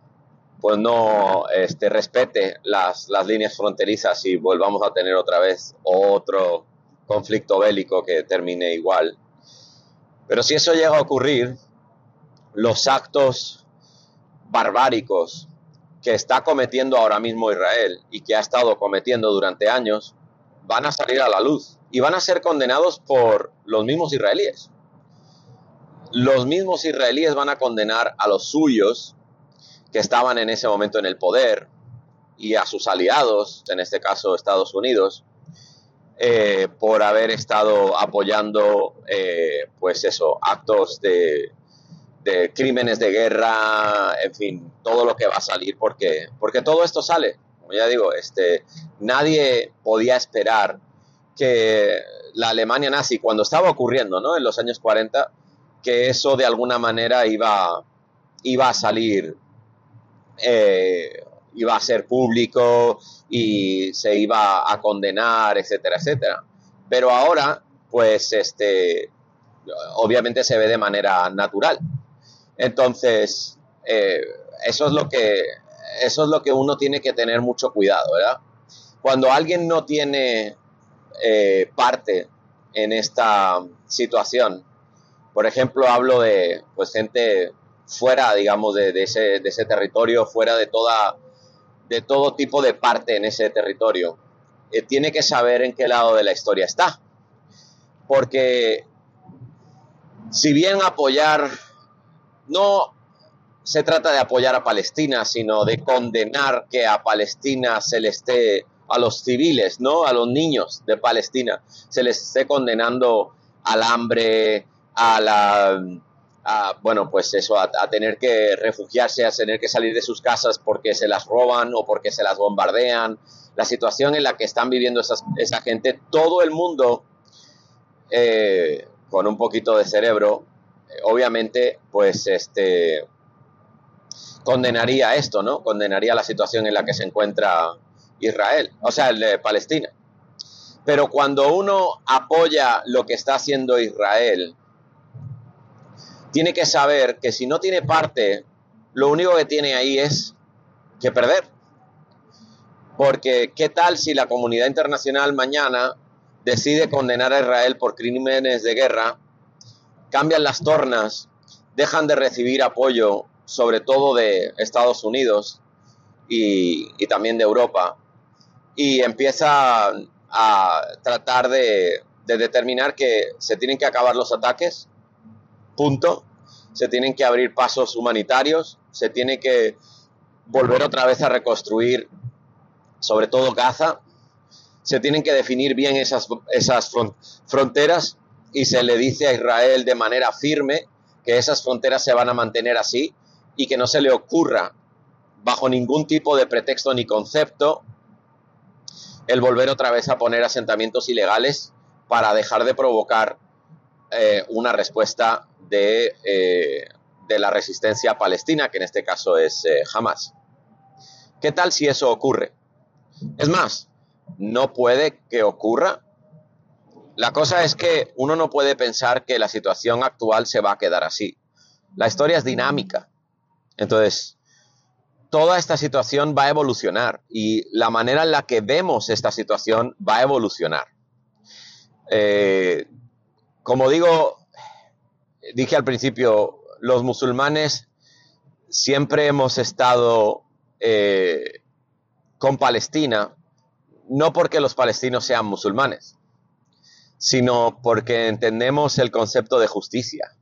respete las líneas fronterizas y volvamos a tener otra vez otro conflicto bélico que termine igual. Pero si eso llega a ocurrir, los actos barbáricos que está cometiendo ahora mismo Israel y que ha estado cometiendo durante años van a salir a la luz y van a ser condenados por los mismos israelíes. Los mismos israelíes van a condenar a los suyos que estaban en ese momento en el poder y a sus aliados, en este caso Estados Unidos, por haber estado apoyando actos de crímenes de guerra, en fin, todo lo que va a salir, porque todo esto sale. Como ya digo, nadie podía esperar que la Alemania nazi, cuando estaba ocurriendo, ¿no?, en los años 40, que eso de alguna manera iba a salir, iba a ser público y se iba a condenar, etcétera, etcétera. Pero ahora, pues, obviamente se ve de manera natural. Entonces, eso es lo que uno tiene que tener mucho cuidado, ¿verdad? Cuando alguien no tiene parte en esta situación, por ejemplo, hablo de, pues, gente fuera, digamos, de ese territorio, fuera de todo tipo de parte en ese territorio, tiene que saber en qué lado de la historia está. Porque si bien no se trata de apoyar a Palestina, sino de condenar que a Palestina a los civiles, ¿no?, a los niños de Palestina, se les esté condenando al hambre, a tener que refugiarse, a tener que salir de sus casas porque se las roban o porque se las bombardean. La situación en la que están viviendo esa gente, todo el mundo, con un poquito de cerebro, obviamente, pues, condenaría esto, ¿no? Condenaría la situación en la que se encuentra Israel, o sea, Palestina. Pero cuando uno apoya lo que está haciendo Israel, tiene que saber que si no tiene parte, lo único que tiene ahí es que perder. Porque, ¿qué tal si la comunidad internacional mañana decide condenar a Israel por crímenes de guerra, cambian las tornas, dejan de recibir apoyo, sobre todo de Estados Unidos y también de Europa, y empieza a tratar de determinar que se tienen que acabar los ataques, punto, se tienen que abrir pasos humanitarios, se tiene que volver otra vez a reconstruir, sobre todo Gaza, se tienen que definir bien esas fronteras, y se le dice a Israel de manera firme que esas fronteras se van a mantener así y que no se le ocurra, bajo ningún tipo de pretexto ni concepto, el volver otra vez a poner asentamientos ilegales para dejar de provocar una respuesta de la resistencia palestina, que en este caso es Hamas. ¿Qué tal si eso ocurre? Es más, no puede que ocurra. La cosa es que uno no puede pensar que la situación actual se va a quedar así. La historia es dinámica. Entonces, toda esta situación va a evolucionar y la manera en la que vemos esta situación va a evolucionar. Como dije al principio, los musulmanes siempre hemos estado con Palestina, no porque los palestinos sean musulmanes, sino porque entendemos el concepto de justicia.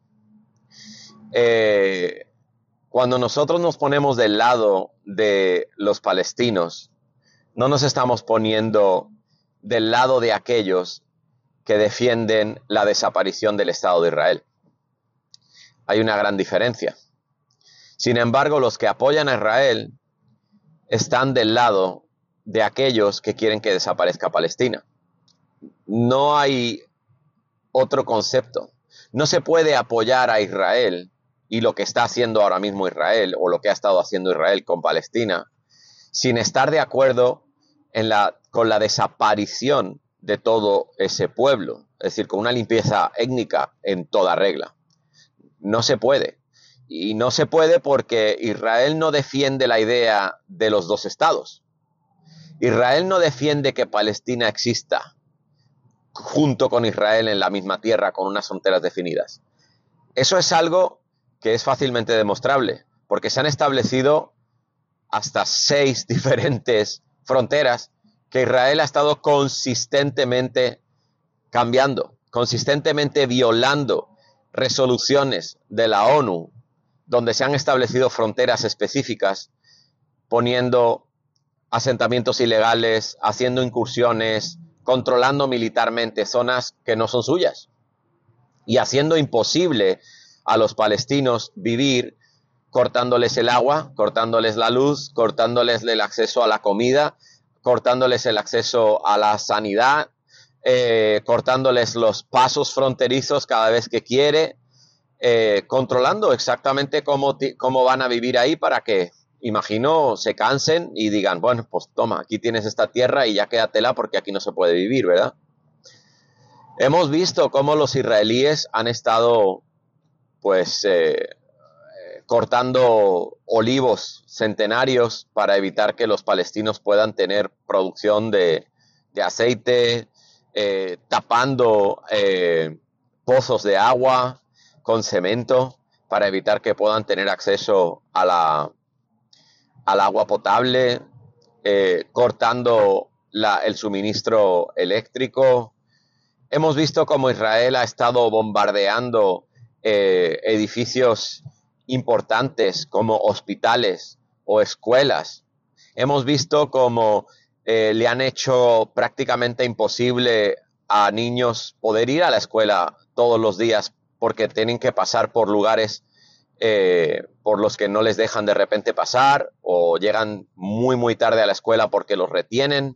Cuando nosotros nos ponemos del lado de los palestinos, no nos estamos poniendo del lado de aquellos que defienden la desaparición del Estado de Israel. Hay una gran diferencia. Sin embargo, los que apoyan a Israel están del lado de aquellos que quieren que desaparezca Palestina. No hay otro concepto. No se puede apoyar a Israel y lo que está haciendo ahora mismo Israel, o lo que ha estado haciendo Israel con Palestina, sin estar de acuerdo con la desaparición de todo ese pueblo, es decir, con una limpieza étnica en toda regla. No se puede. Y no se puede porque Israel no defiende la idea de los dos estados. Israel no defiende que Palestina exista junto con Israel en la misma tierra, con unas fronteras definidas. Eso es algo que es fácilmente demostrable, porque se han establecido hasta 6 diferentes fronteras que Israel ha estado consistentemente cambiando, consistentemente violando resoluciones de la ONU, donde se han establecido fronteras específicas, poniendo asentamientos ilegales, haciendo incursiones, controlando militarmente zonas que no son suyas y haciendo imposible a los palestinos vivir, cortándoles el agua, cortándoles la luz, cortándoles el acceso a la comida, cortándoles el acceso a la sanidad, cortándoles los pasos fronterizos cada vez que quiere, controlando exactamente cómo van a vivir ahí para que, imagino, se cansen y digan, bueno, pues toma, aquí tienes esta tierra y ya quédatela porque aquí no se puede vivir, ¿verdad? Hemos visto cómo los israelíes han estado, pues, cortando olivos centenarios para evitar que los palestinos puedan tener producción de aceite, tapando pozos de agua con cemento para evitar que puedan tener acceso al agua potable, cortando el suministro eléctrico. Hemos visto cómo Israel ha estado bombardeando edificios importantes como hospitales o escuelas. Hemos visto cómo le han hecho prácticamente imposible a niños poder ir a la escuela todos los días porque tienen que pasar por lugares por los que no les dejan de repente pasar o llegan muy muy tarde a la escuela porque los retienen.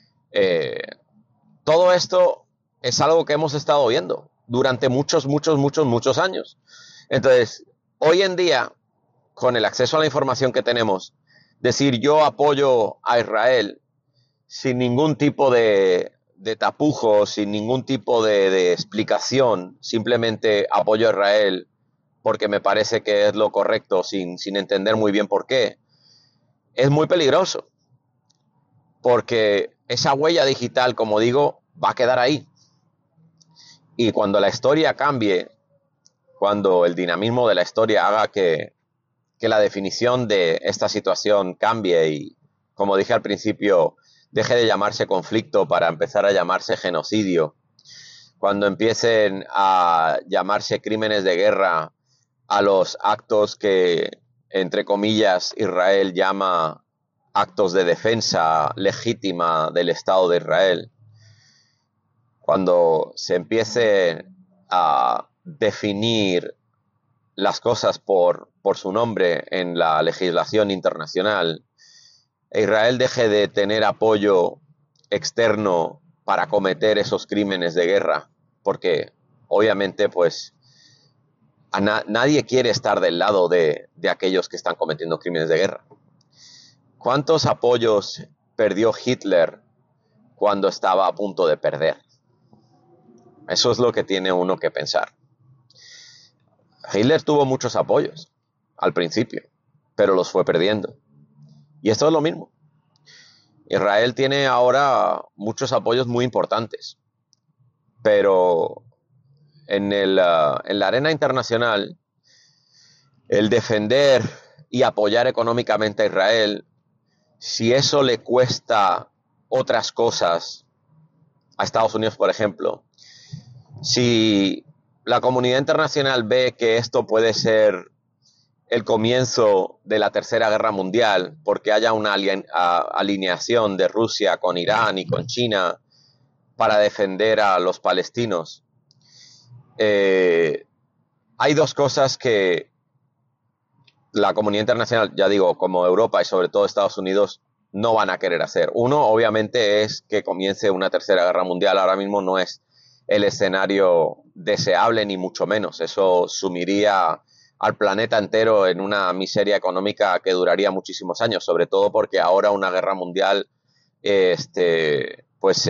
Todo esto es algo que hemos estado viendo durante muchos años. Entonces, hoy en día, con el acceso a la información que tenemos, decir yo apoyo a Israel sin ningún tipo de tapujo, sin ningún tipo de explicación, simplemente apoyo a Israel porque me parece que es lo correcto, sin entender muy bien por qué, es muy peligroso. Porque esa huella digital, como digo, va a quedar ahí. Y cuando la historia cambie, cuando el dinamismo de la historia haga que la definición de esta situación cambie y, como dije al principio, deje de llamarse conflicto para empezar a llamarse genocidio, cuando empiecen a llamarse crímenes de guerra a los actos que, entre comillas, Israel llama actos de defensa legítima del Estado de Israel, cuando se empiece a definir las cosas por su nombre en la legislación internacional, Israel deje de tener apoyo externo para cometer esos crímenes de guerra, porque obviamente pues nadie quiere estar del lado de aquellos que están cometiendo crímenes de guerra. ¿Cuántos apoyos perdió Hitler cuando estaba a punto de perder? Eso es lo que tiene uno que pensar. Hitler tuvo muchos apoyos al principio, pero los fue perdiendo. Y esto es lo mismo. Israel tiene ahora muchos apoyos muy importantes, pero en la arena internacional, el defender y apoyar económicamente a Israel, si eso le cuesta otras cosas a Estados Unidos, por ejemplo, si la comunidad internacional ve que esto puede ser el comienzo de la Tercera Guerra Mundial, porque haya una alineación de Rusia con Irán y con China para defender a los palestinos, hay dos cosas que la comunidad internacional, ya digo, como Europa y sobre todo Estados Unidos, no van a querer hacer. Uno, obviamente, es que comience una Tercera Guerra Mundial. Ahora mismo no es el escenario deseable, ni mucho menos. Eso sumiría al planeta entero en una miseria económica que duraría muchísimos años, sobre todo porque ahora una guerra mundial pues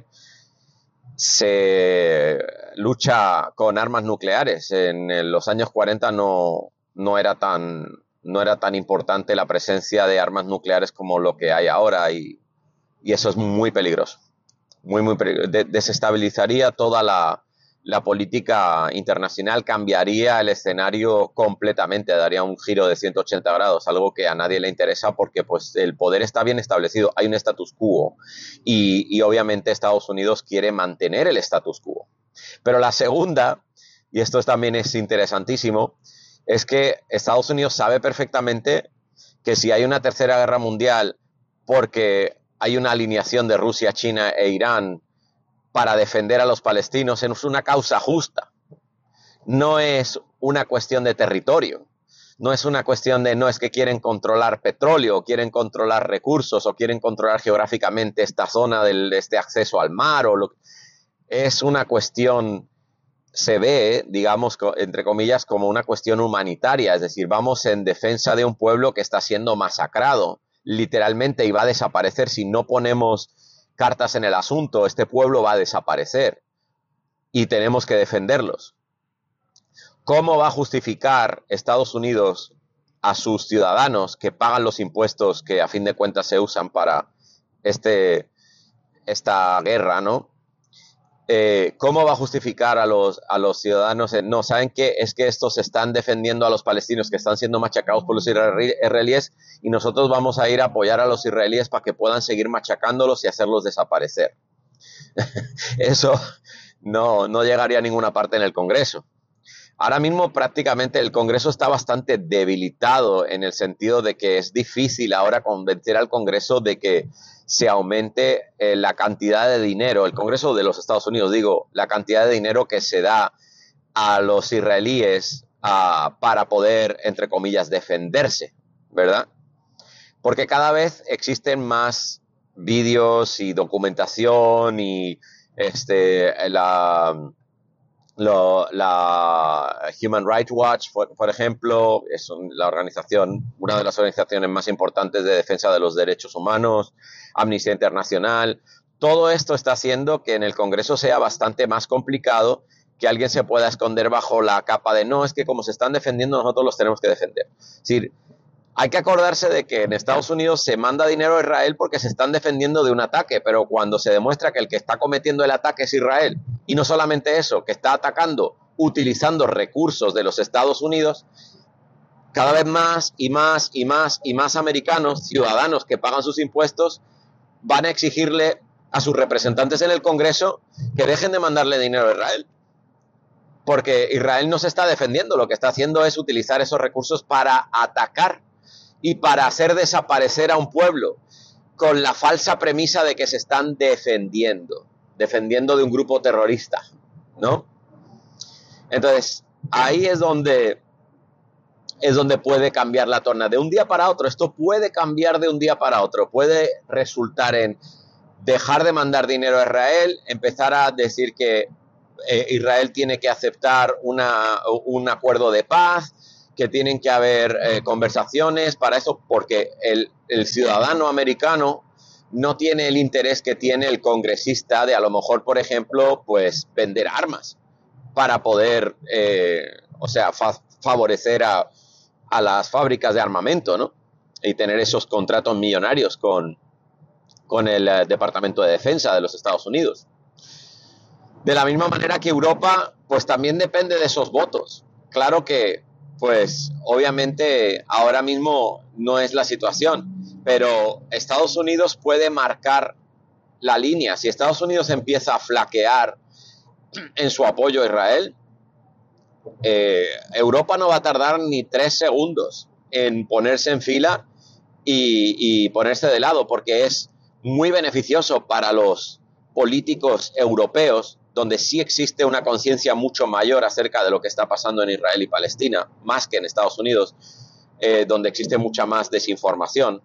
se lucha con armas nucleares. En los años 40 no era tan importante la presencia de armas nucleares como lo que hay ahora, y eso es muy peligroso, muy peligroso. Desestabilizaría toda la política internacional, cambiaría el escenario completamente, daría un giro de 180 grados, algo que a nadie le interesa porque pues el poder está bien establecido, hay un status quo y obviamente Estados Unidos quiere mantener el status quo. Pero la segunda, y esto también es interesantísimo, es que Estados Unidos sabe perfectamente que si hay una tercera guerra mundial porque hay una alineación de Rusia, China e Irán para defender a los palestinos, es una causa justa. No es una cuestión de territorio. No es una cuestión de, no es que quieren controlar petróleo, o quieren controlar recursos, o quieren controlar geográficamente esta zona de este acceso al mar. es una cuestión, se ve, digamos, entre comillas, como una cuestión humanitaria, es decir, vamos en defensa de un pueblo que está siendo masacrado, literalmente, y va a desaparecer. Si no ponemos cartas en el asunto, este pueblo va a desaparecer y tenemos que defenderlos. ¿Cómo va a justificar Estados Unidos a sus ciudadanos que pagan los impuestos que a fin de cuentas se usan para esta guerra, ¿no? ¿Cómo va a justificar a los ciudadanos? No, ¿saben qué? Es que estos están defendiendo a los palestinos que están siendo machacados por los israelíes y nosotros vamos a ir a apoyar a los israelíes para que puedan seguir machacándolos y hacerlos desaparecer. Eso no llegaría a ninguna parte en el Congreso. Ahora mismo prácticamente el Congreso está bastante debilitado en el sentido de que es difícil ahora convencer al Congreso de que se aumente la cantidad de dinero, el Congreso de los Estados Unidos, digo, la cantidad de dinero que se da a los israelíes para poder, entre comillas, defenderse, ¿verdad? Porque cada vez existen más vídeos y documentación y la Human Rights Watch, por ejemplo, es una de las organizaciones más importantes de defensa de los derechos humanos, Amnistía Internacional. Todo esto está haciendo que en el Congreso sea bastante más complicado que alguien se pueda esconder bajo la capa de no, es que como se están defendiendo nosotros los tenemos que defender. Es decir, hay que acordarse de que en Estados Unidos se manda dinero a Israel porque se están defendiendo de un ataque, pero cuando se demuestra que el que está cometiendo el ataque es Israel, y no solamente eso, que está atacando utilizando recursos de los Estados Unidos, cada vez más y más y más y más americanos, ciudadanos que pagan sus impuestos, van a exigirle a sus representantes en el Congreso que dejen de mandarle dinero a Israel. Porque Israel no se está defendiendo, lo que está haciendo es utilizar esos recursos para atacar y para hacer desaparecer a un pueblo con la falsa premisa de que se están defendiendo de un grupo terrorista, ¿no? Entonces, ahí es donde puede cambiar la torna. De un día para otro, esto puede cambiar de un día para otro. Puede resultar en dejar de mandar dinero a Israel, empezar a decir que Israel tiene que aceptar un acuerdo de paz, que tienen que haber conversaciones para eso, porque el ciudadano americano no tiene el interés que tiene el congresista de a lo mejor, por ejemplo, pues vender armas para poder, favorecer a las fábricas de armamento, ¿no? Y tener esos contratos millonarios con el Departamento de Defensa de los Estados Unidos. De la misma manera que Europa, pues también depende de esos votos. Claro que, pues, obviamente ahora mismo no es la situación, pero Estados Unidos puede marcar la línea. Si Estados Unidos empieza a flaquear en su apoyo a Israel, Europa no va a tardar ni 3 segundos en ponerse en fila y ponerse de lado, porque es muy beneficioso para los políticos europeos, donde sí existe una conciencia mucho mayor acerca de lo que está pasando en Israel y Palestina, más que en Estados Unidos, donde existe mucha más desinformación,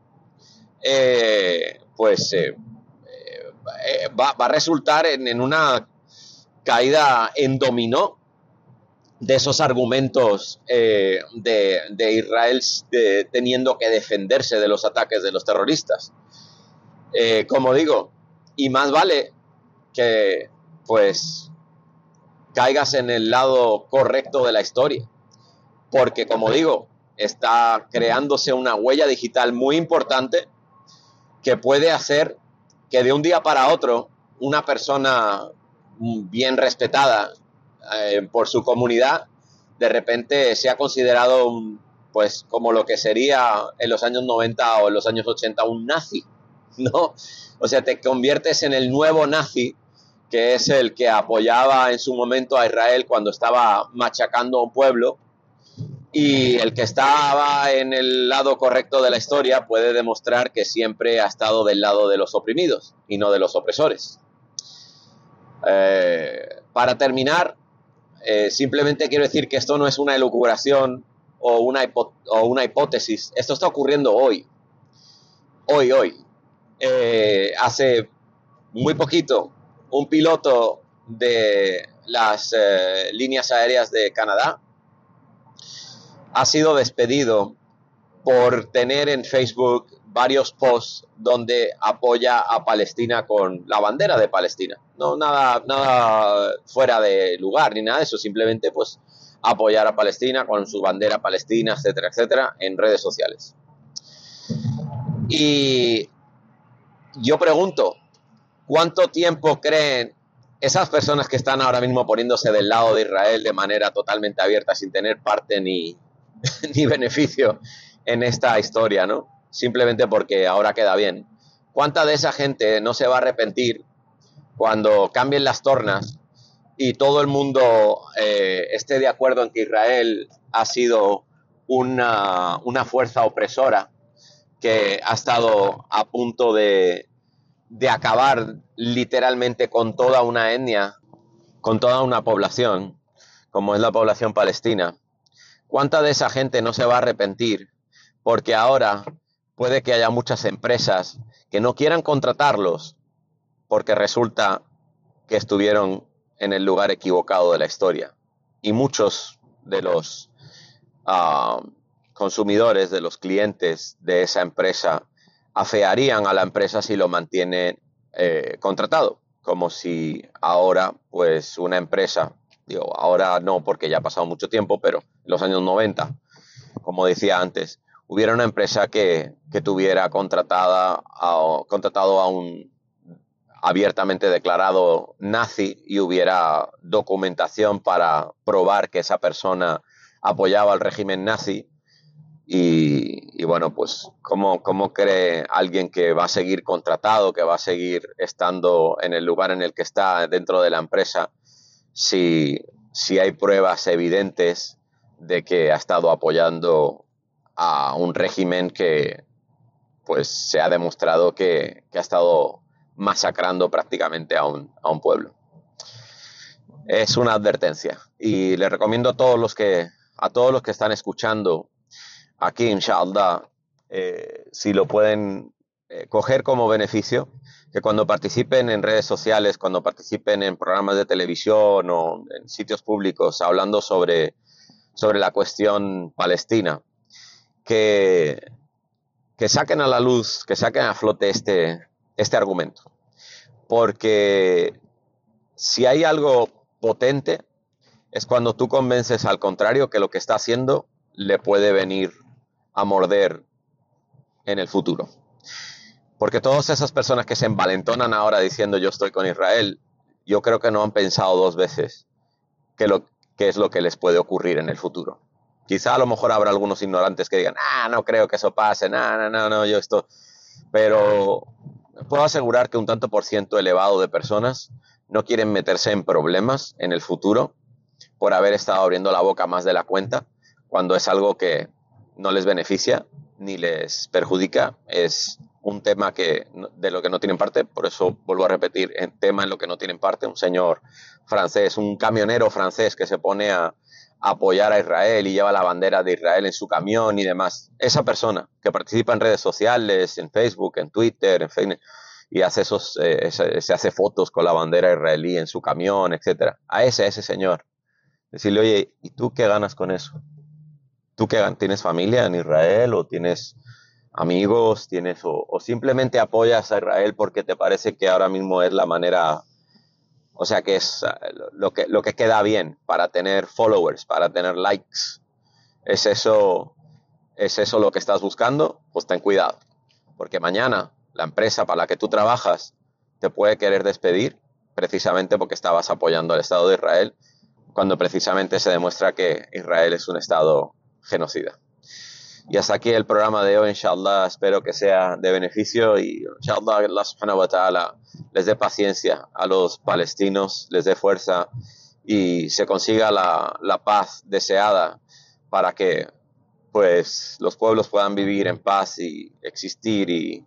va a resultar en una caída en dominó de esos argumentos de Israel teniendo que defenderse de los ataques de los terroristas. Como digo, y más vale que pues caigas en el lado correcto de la historia, porque como digo, está creándose una huella digital muy importante que puede hacer que de un día para otro una persona bien respetada por su comunidad de repente sea considerado pues como lo que sería en los años 90 o en los años 80 un nazi, ¿no? O sea, te conviertes en el nuevo nazi, que es el que apoyaba en su momento a Israel cuando estaba machacando a un pueblo, y el que estaba en el lado correcto de la historia puede demostrar que siempre ha estado del lado de los oprimidos y no de los opresores. Para terminar, simplemente quiero decir que esto no es una elucubración o una hipótesis. Esto está ocurriendo hoy. Hace muy poquito, un piloto de las líneas aéreas de Canadá ha sido despedido por tener en Facebook varios posts donde apoya a Palestina con la bandera de Palestina. No, nada fuera de lugar ni nada de eso, simplemente pues apoyar a Palestina con su bandera palestina, etcétera, etcétera, en redes sociales. Y yo pregunto, ¿cuánto tiempo creen esas personas que están ahora mismo poniéndose del lado de Israel de manera totalmente abierta, sin tener parte ni beneficio en esta historia, ¿no? Simplemente porque ahora queda bien? ¿Cuánta de esa gente no se va a arrepentir cuando cambien las tornas y todo el mundo esté de acuerdo en que Israel ha sido una fuerza opresora que ha estado a punto de acabar literalmente con toda una etnia, con toda una población, como es la población palestina? ¿Cuánta de esa gente no se va a arrepentir? Porque ahora puede que haya muchas empresas que no quieran contratarlos porque resulta que estuvieron en el lugar equivocado de la historia. Y muchos de los consumidores, de los clientes de esa empresa, afearían a la empresa si lo mantienen contratado. Como si ahora, pues una empresa, digo, ahora no porque ya ha pasado mucho tiempo, pero en los años 90, como decía antes, hubiera una empresa que tuviera contratado a un abiertamente declarado nazi y hubiera documentación para probar que esa persona apoyaba al régimen nazi. Y bueno, pues ¿cómo cree alguien que va a seguir contratado, que va a seguir estando en el lugar en el que está dentro de la empresa, si hay pruebas evidentes de que ha estado apoyando a un régimen que pues se ha demostrado que ha estado masacrando prácticamente a un pueblo? Es una advertencia y le recomiendo a todos los que están escuchando aquí, inshallah, si lo pueden coger como beneficio, que cuando participen en redes sociales, cuando participen en programas de televisión o en sitios públicos hablando sobre la cuestión palestina, que saquen a la luz, que saquen a flote este argumento. Porque si hay algo potente es cuando tú convences al contrario que lo que está haciendo le puede venir a morder en el futuro. Porque todas esas personas que se envalentonan ahora diciendo yo estoy con Israel, yo creo que no han pensado dos veces qué es lo que les puede ocurrir en el futuro. Quizá a lo mejor habrá algunos ignorantes que digan, no creo que eso pase, no, yo esto... Pero puedo asegurar que un tanto por ciento elevado de personas no quieren meterse en problemas en el futuro por haber estado abriendo la boca más de la cuenta, cuando es algo que no les beneficia ni les perjudica. Es un tema de lo que no tienen parte. Por eso vuelvo a repetir, el tema en lo que no tienen parte. Un señor francés, un camionero francés que se pone a apoyar a Israel y lleva la bandera de Israel en su camión y demás. Esa persona que participa en redes sociales, en Facebook, en Twitter, en Facebook, y hace se hace fotos con la bandera israelí en su camión, etcétera. A ese señor, decirle, oye, ¿y tú qué ganas con eso? ¿Tú tienes familia en Israel o tienes amigos, o simplemente apoyas a Israel porque te parece que ahora mismo es la manera, o sea, que es lo que queda bien para tener followers, para tener likes? ¿Es eso lo que estás buscando? Pues ten cuidado, porque mañana la empresa para la que tú trabajas te puede querer despedir precisamente porque estabas apoyando al Estado de Israel, cuando precisamente se demuestra que Israel es un Estado genocida. Y hasta aquí el programa de hoy, inshallah. Espero que sea de beneficio y inshallah Allah subhanahu wa ta'ala les dé paciencia a los palestinos, les dé fuerza y se consiga la paz deseada para que pues los pueblos puedan vivir en paz y existir y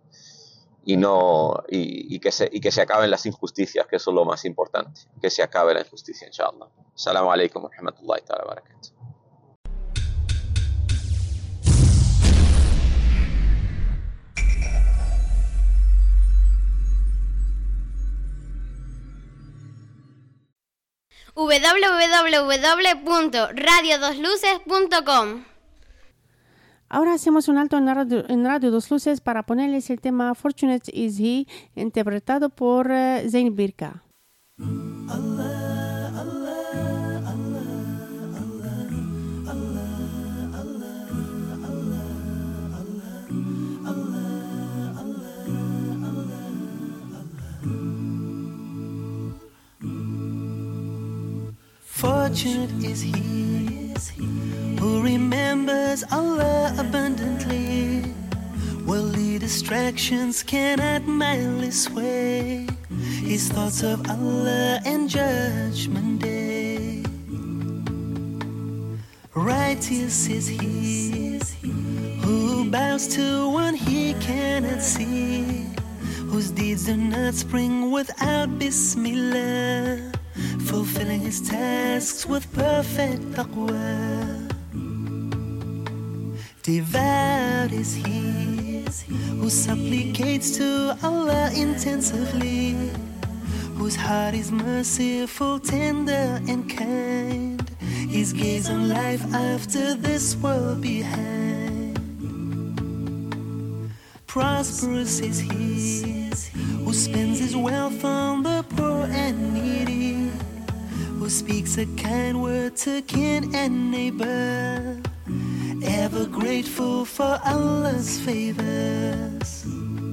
que se acaben las injusticias, que eso es lo más importante, que se acabe la injusticia, inshallah. Assalamu alaikum wa rahmatullahi wa barakatuh. www.radiodosluces.com. Ahora hacemos un alto en Radio Dos Luces para ponerles el tema Fortunate Is He, interpretado por Zain Birka. Fortunate is he who remembers Allah abundantly. Worldly distractions cannot mildly sway his thoughts of Allah and Judgment Day. Righteous is he who bows to one he cannot see, whose deeds do not spring without Bismillah, fulfilling his tasks with perfect taqwa. Devout is he who supplicates to Allah intensively, whose heart is merciful, tender and kind, his gaze on life after this world behind. Prosperous is he who spends his wealth on the poor and needy, who speaks a kind word to kin and neighbor, ever grateful for Allah's favors.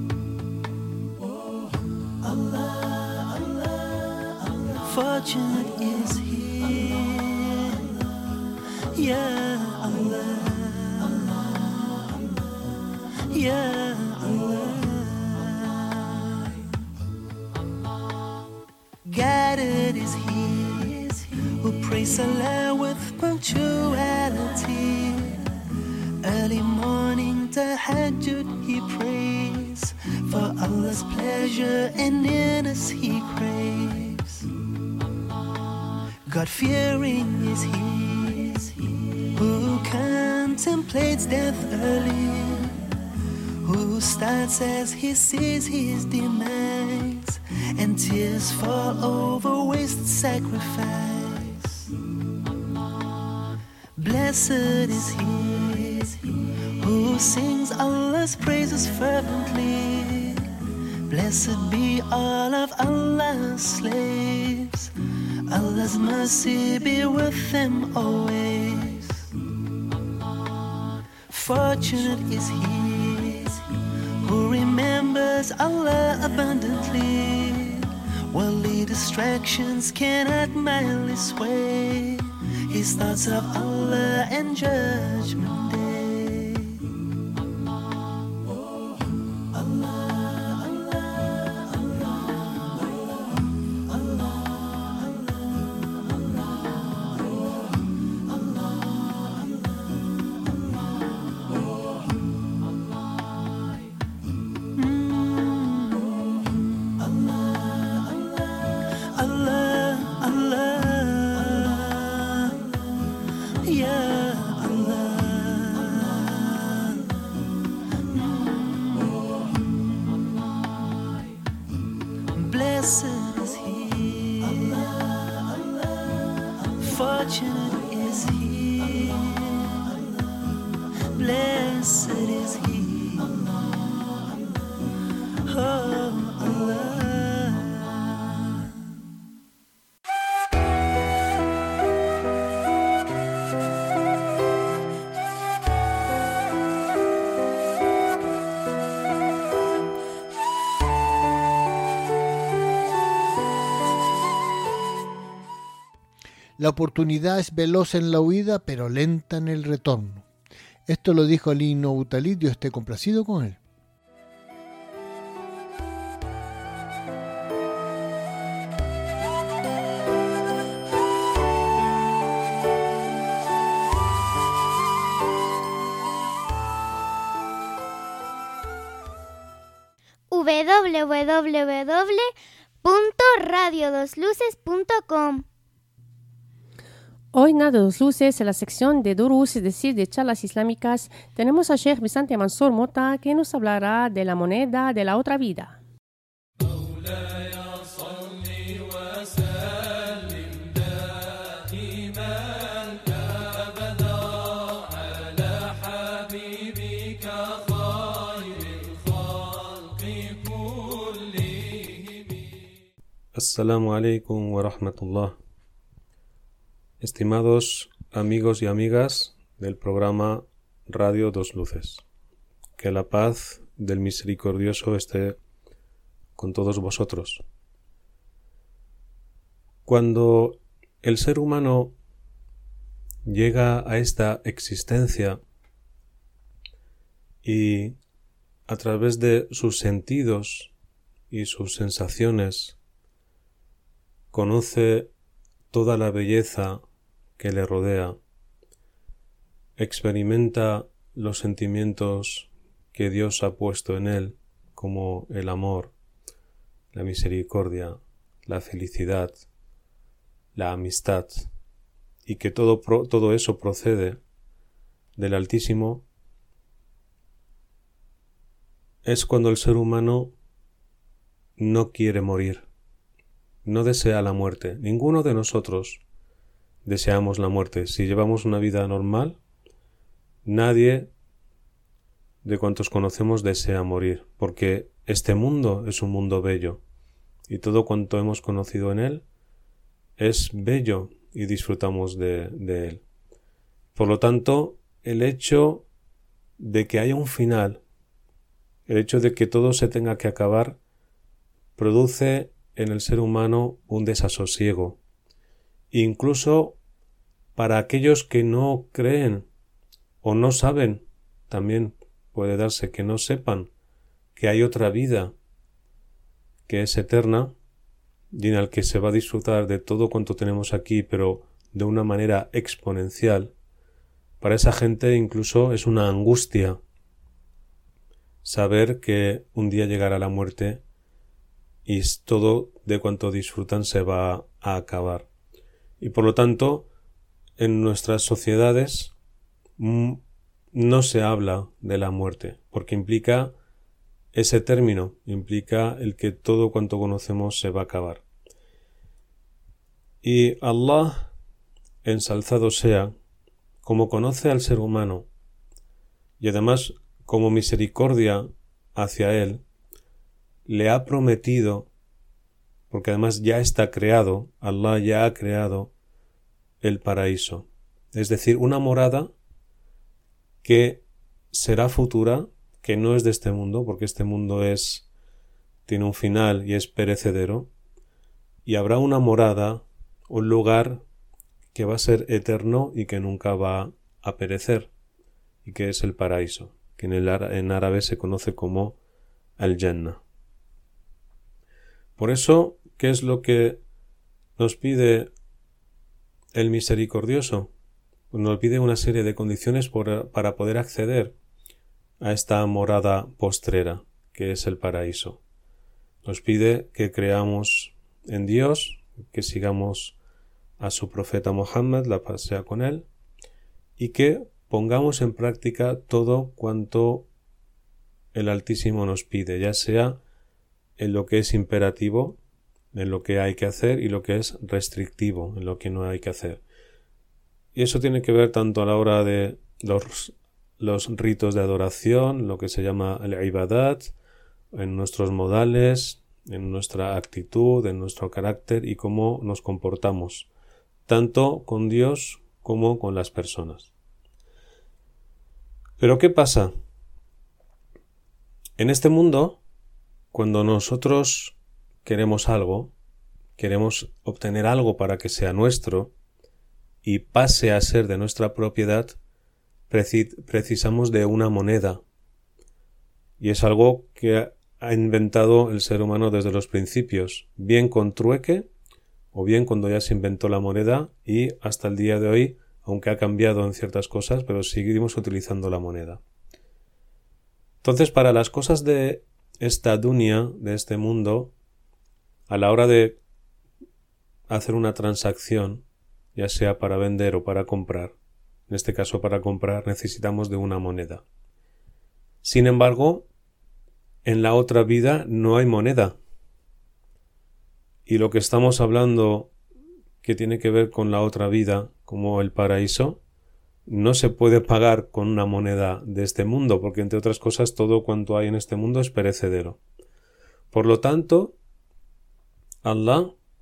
Allah, Allah, Allah. Fortunate is he, Ya Allah, Ya Allah. Guided is he who prays Allah with punctuality. Early morning tahajjud he prays, for Allah's pleasure and nearness he craves. God-fearing is he who contemplates death early, who starts as he sees his demise, and tears fall over wasted sacrifice. Blessed is he who sings Allah's praises fervently. Blessed be all of Allah's slaves. Allah's mercy be with them always. Fortunate is he who remembers Allah abundantly. Worldly distractions cannot mildly sway his thoughts of Allah and Judgment Day. La oportunidad es veloz en la huida, pero lenta en el retorno. Esto lo dijo Ali ibn Abi Talib, Dios esté complacido con él. www.radiodosluces.com. Hoy en Radio Dos Luces, en la sección de Durus, es decir, de charlas islámicas, tenemos a Sheikh Vicente Mansur Mota, que nos hablará de la moneda de la otra vida. Assalamu alaikum wa rahmatullah. Estimados amigos y amigas del programa Radio Dos Luces, que la paz del Misericordioso esté con todos vosotros. Cuando el ser humano llega a esta existencia y a través de sus sentidos y sus sensaciones conoce toda la belleza que le rodea, experimenta los sentimientos que Dios ha puesto en él, como el amor, la misericordia, la felicidad, la amistad, y que todo eso procede del Altísimo, es cuando el ser humano no quiere morir, no desea la muerte. Ninguno de nosotros deseamos la muerte. Si llevamos una vida normal, nadie de cuantos conocemos desea morir, porque este mundo es un mundo bello y todo cuanto hemos conocido en él es bello y disfrutamos de él. Por lo tanto, el hecho de que haya un final, el hecho de que todo se tenga que acabar, produce en el ser humano un desasosiego. Incluso para aquellos que no creen o no saben, también puede darse que no sepan que hay otra vida que es eterna y en la que se va a disfrutar de todo cuanto tenemos aquí, pero de una manera exponencial. Para esa gente incluso es una angustia saber que un día llegará la muerte y todo de cuanto disfrutan se va a acabar. Y por lo tanto, en nuestras sociedades no se habla de la muerte, porque implica ese término, implica el que todo cuanto conocemos se va a acabar. Y Allah, ensalzado sea, como conoce al ser humano, y además como misericordia hacia él, le ha prometido, porque además ya está creado, Allah ya ha creado el paraíso. Es decir, una morada que será futura, que no es de este mundo, porque este mundo tiene un final y es perecedero, y habrá una morada, un lugar que va a ser eterno y que nunca va a perecer, y que es el paraíso, que en árabe se conoce como Al-Jannah. Por eso, ¿qué es lo que nos pide el Misericordioso? Nos pide una serie de condiciones para poder acceder a esta morada postrera, que es el paraíso. Nos pide que creamos en Dios, que sigamos a su profeta Muhammad, la paz sea con él, y que pongamos en práctica todo cuanto el Altísimo nos pide, ya sea en lo que es imperativo, en lo que hay que hacer, y lo que es restrictivo, en lo que no hay que hacer. Y eso tiene que ver tanto a la hora de los ritos de adoración, lo que se llama el ibadat, en nuestros modales, en nuestra actitud, en nuestro carácter y cómo nos comportamos, tanto con Dios como con las personas. Pero ¿qué pasa? En este mundo, cuando nosotros queremos algo, queremos obtener algo para que sea nuestro y pase a ser de nuestra propiedad, precisamos de una moneda. Y es algo que ha inventado el ser humano desde los principios, bien con trueque o bien cuando ya se inventó la moneda, y hasta el día de hoy, aunque ha cambiado en ciertas cosas, pero seguimos utilizando la moneda. Entonces, para las cosas de esta dunya, de este mundo, a la hora de hacer una transacción, ya sea para vender o para comprar, en este caso para comprar necesitamos de una moneda. Sin embargo, en la otra vida no hay moneda. Y lo que estamos hablando, que tiene que ver con la otra vida, como el paraíso, no se puede pagar con una moneda de este mundo, porque entre otras cosas todo cuanto hay en este mundo es perecedero. Por lo tanto, Allah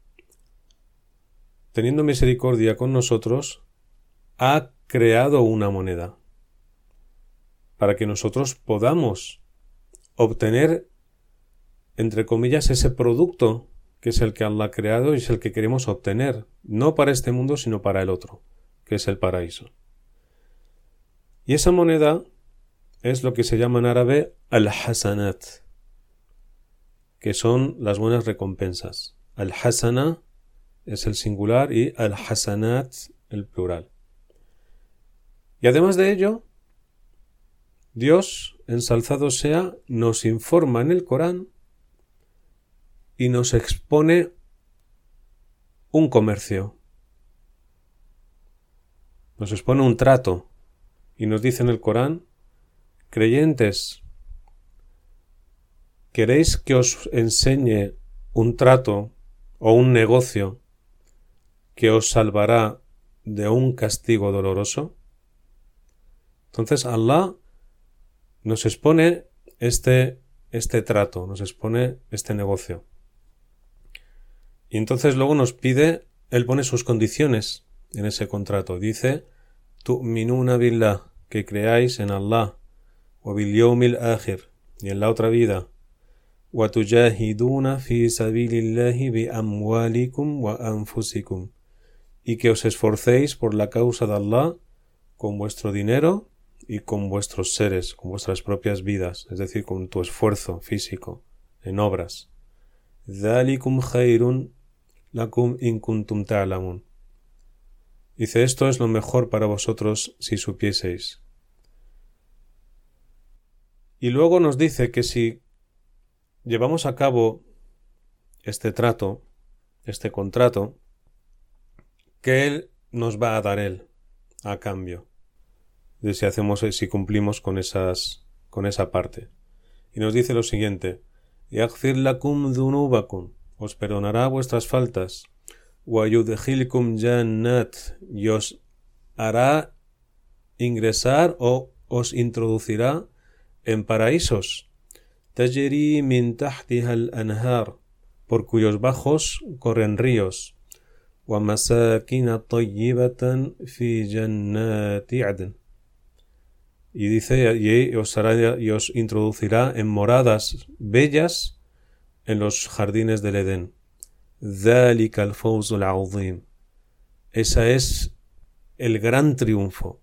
teniendo misericordia con nosotros, ha creado una moneda para que nosotros podamos obtener, entre comillas, ese producto que es el que Allah ha creado y es el que queremos obtener, no para este mundo, sino para el otro, que es el paraíso. Y esa moneda es lo que se llama en árabe al-hasanat, que son las buenas recompensas. Al-hasana es el singular y al-hasanat el plural. Y además de ello, Dios, ensalzado sea, nos informa en el Corán y nos expone un comercio. Nos expone un trato y nos dice en el Corán: creyentes, ¿queréis que os enseñe un trato o un negocio que os salvará de un castigo doloroso? Entonces Allah nos expone este trato, nos expone este negocio. Y entonces luego nos pide, él pone sus condiciones en ese contrato. Dice: tu'minuna billah, que creáis en Allah, wa bil yawmil akhir, y en la otra vida, wa tujahiduna fi sabilillahi bi amwalikum wa anfusikum, y que os esforcéis por la causa de Allah con vuestro dinero y con vuestros seres, con vuestras propias vidas, es decir, con tu esfuerzo físico en obras. Dhalikum khairun lakum in kuntum ta'lamun. Dice: esto es lo mejor para vosotros si supieseis. Y luego nos dice que si llevamos a cabo este trato, este contrato, que Él nos va a dar Él a cambio, de si cumplimos con esa parte. Y nos dice lo siguiente: yaghfir lakum dhunubakum, os perdonará vuestras faltas, wa yudkhilkum jannat, y os hará ingresar o os introducirá en paraísos, tajri min tahtiha al-anhar, por cuyos bajos corren ríos, wa masakina tayyibatan fi jannati adn, y dice, y os introducirá en moradas bellas en los jardines del Edén. ذَلِكَ الْفَوْزُ الْعَظِيمُ. Ese es el gran triunfo.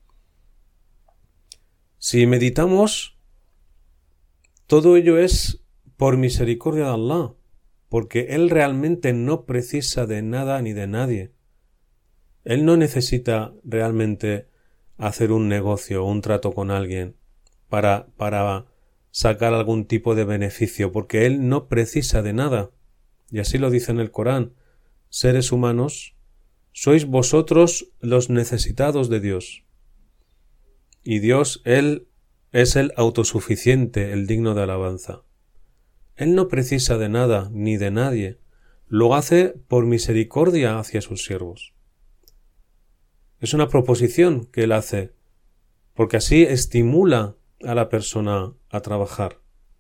Si meditamos, todo ello es por misericordia de Allah, porque Él realmente no precisa de nada ni de nadie. Él no necesita realmente hacer un negocio o un trato con alguien para sacar algún tipo de beneficio, porque Él no precisa de nada. Y así lo dice en el Corán: seres humanos, sois vosotros los necesitados de Dios. Y Dios, Él es el autosuficiente, el digno de alabanza. Él no precisa de nada ni de nadie. Lo hace por misericordia hacia sus siervos. Es una proposición que Él hace, porque así estimula a la persona a trabajar.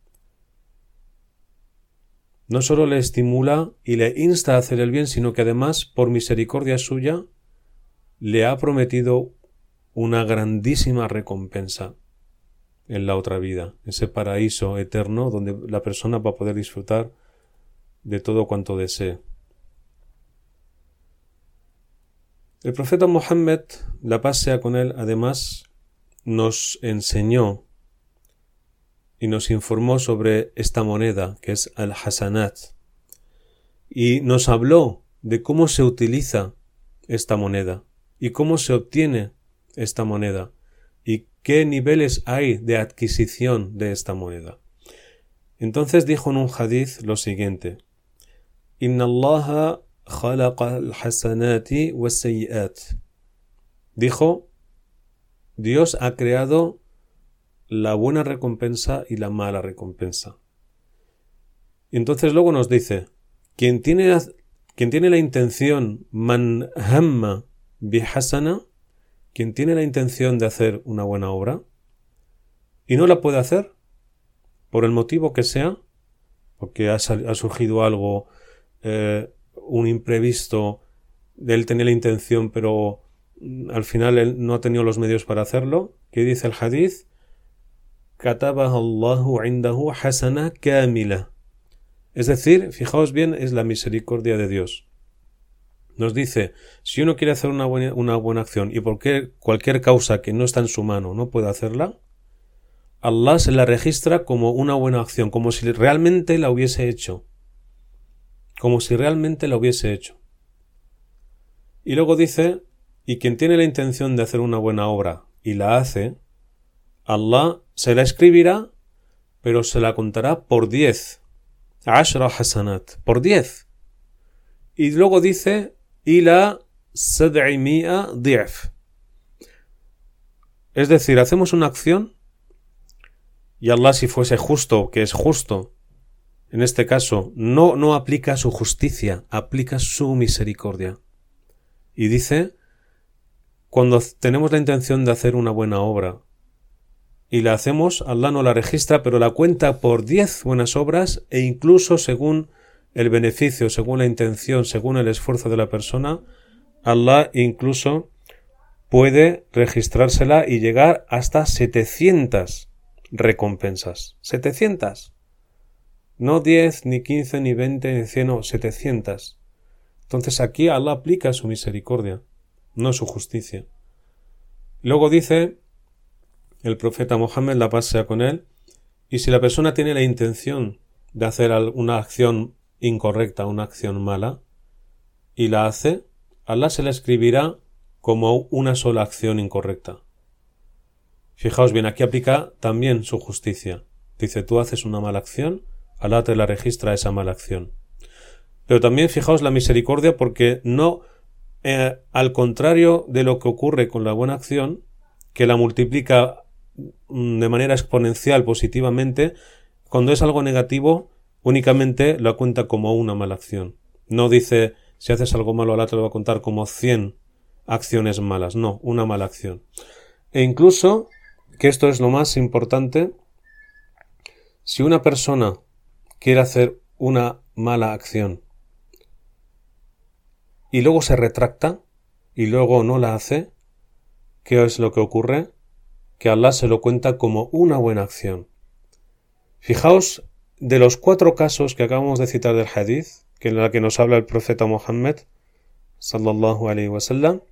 No solo le estimula y le insta a hacer el bien, sino que además, por misericordia suya, le ha prometido una grandísima recompensa en la otra vida, ese paraíso eterno donde la persona va a poder disfrutar de todo cuanto desee. El profeta Muhammad, la paz sea con él, además nos enseñó y nos informó sobre esta moneda que es al-hasanat, y nos habló de cómo se utiliza esta moneda y cómo se obtiene esta moneda y qué niveles hay de adquisición de esta moneda. Entonces dijo en un hadith lo siguiente: Inna Allaha khalaqa al-hasanati was-sayyi'at. Dijo: Dios ha creado la buena recompensa y la mala recompensa. Y entonces luego nos dice: quien tiene la intención, man hamma bihasana, quien tiene la intención de hacer una buena obra y no la puede hacer por el motivo que sea, porque ha surgido algo, un imprevisto, Él tenía la intención, pero al final él no ha tenido los medios para hacerlo. ¿Qué dice el hadith? Katabaha Allahu indahu hasana kamila. Es decir, fijaos bien, es la misericordia de Dios. Nos dice, si uno quiere hacer una buena acción y por cualquier causa que no está en su mano no puede hacerla, Allah se la registra como una buena acción, como si realmente la hubiese hecho. Como si realmente la hubiese hecho. Y luego dice, y quien tiene la intención de hacer una buena obra y la hace, Allah se la escribirá, pero se la contará por 10. Ashra hasanat, por 10. Y luego dice, ila 700 di'f. Es decir, hacemos una acción y Allah, si fuese justo, que es justo, en este caso, no aplica su justicia, aplica su misericordia. Y dice, cuando tenemos la intención de hacer una buena obra y la hacemos, Allah no la registra, pero la cuenta por 10 buenas obras e incluso según el beneficio, según la intención, según el esfuerzo de la persona, Allah incluso puede registrársela y llegar hasta 700 recompensas. 700. No 10, ni 15, ni 20, ni 100, no, 700. Entonces aquí Allah aplica su misericordia, no su justicia. Luego dice el profeta Mohammed, la paz sea con él, y si la persona tiene la intención de hacer una acción incorrecta, una acción mala, y la hace, Allah se la escribirá como una sola acción incorrecta. Fijaos bien, aquí aplica también su justicia. Dice, tú haces una mala acción, Allah te la registra esa mala acción. Pero también fijaos la misericordia, porque no, al contrario de lo que ocurre con la buena acción, que la multiplica de manera exponencial positivamente, cuando es algo negativo, únicamente lo cuenta como una mala acción. No dice, si haces algo malo, Allah te lo va a contar como 100 acciones malas. No, una mala acción. E incluso, que esto es lo más importante, si una persona quiere hacer una mala acción y luego se retracta y luego no la hace, ¿qué es lo que ocurre? Que Allah se lo cuenta como una buena acción. Fijaos, de los 4 casos que acabamos de citar del hadith, que en la que nos habla el profeta Muhammad sallallahu alaihi wasallam,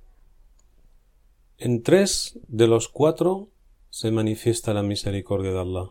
en 3 de los 4 se manifiesta la misericordia de Allah.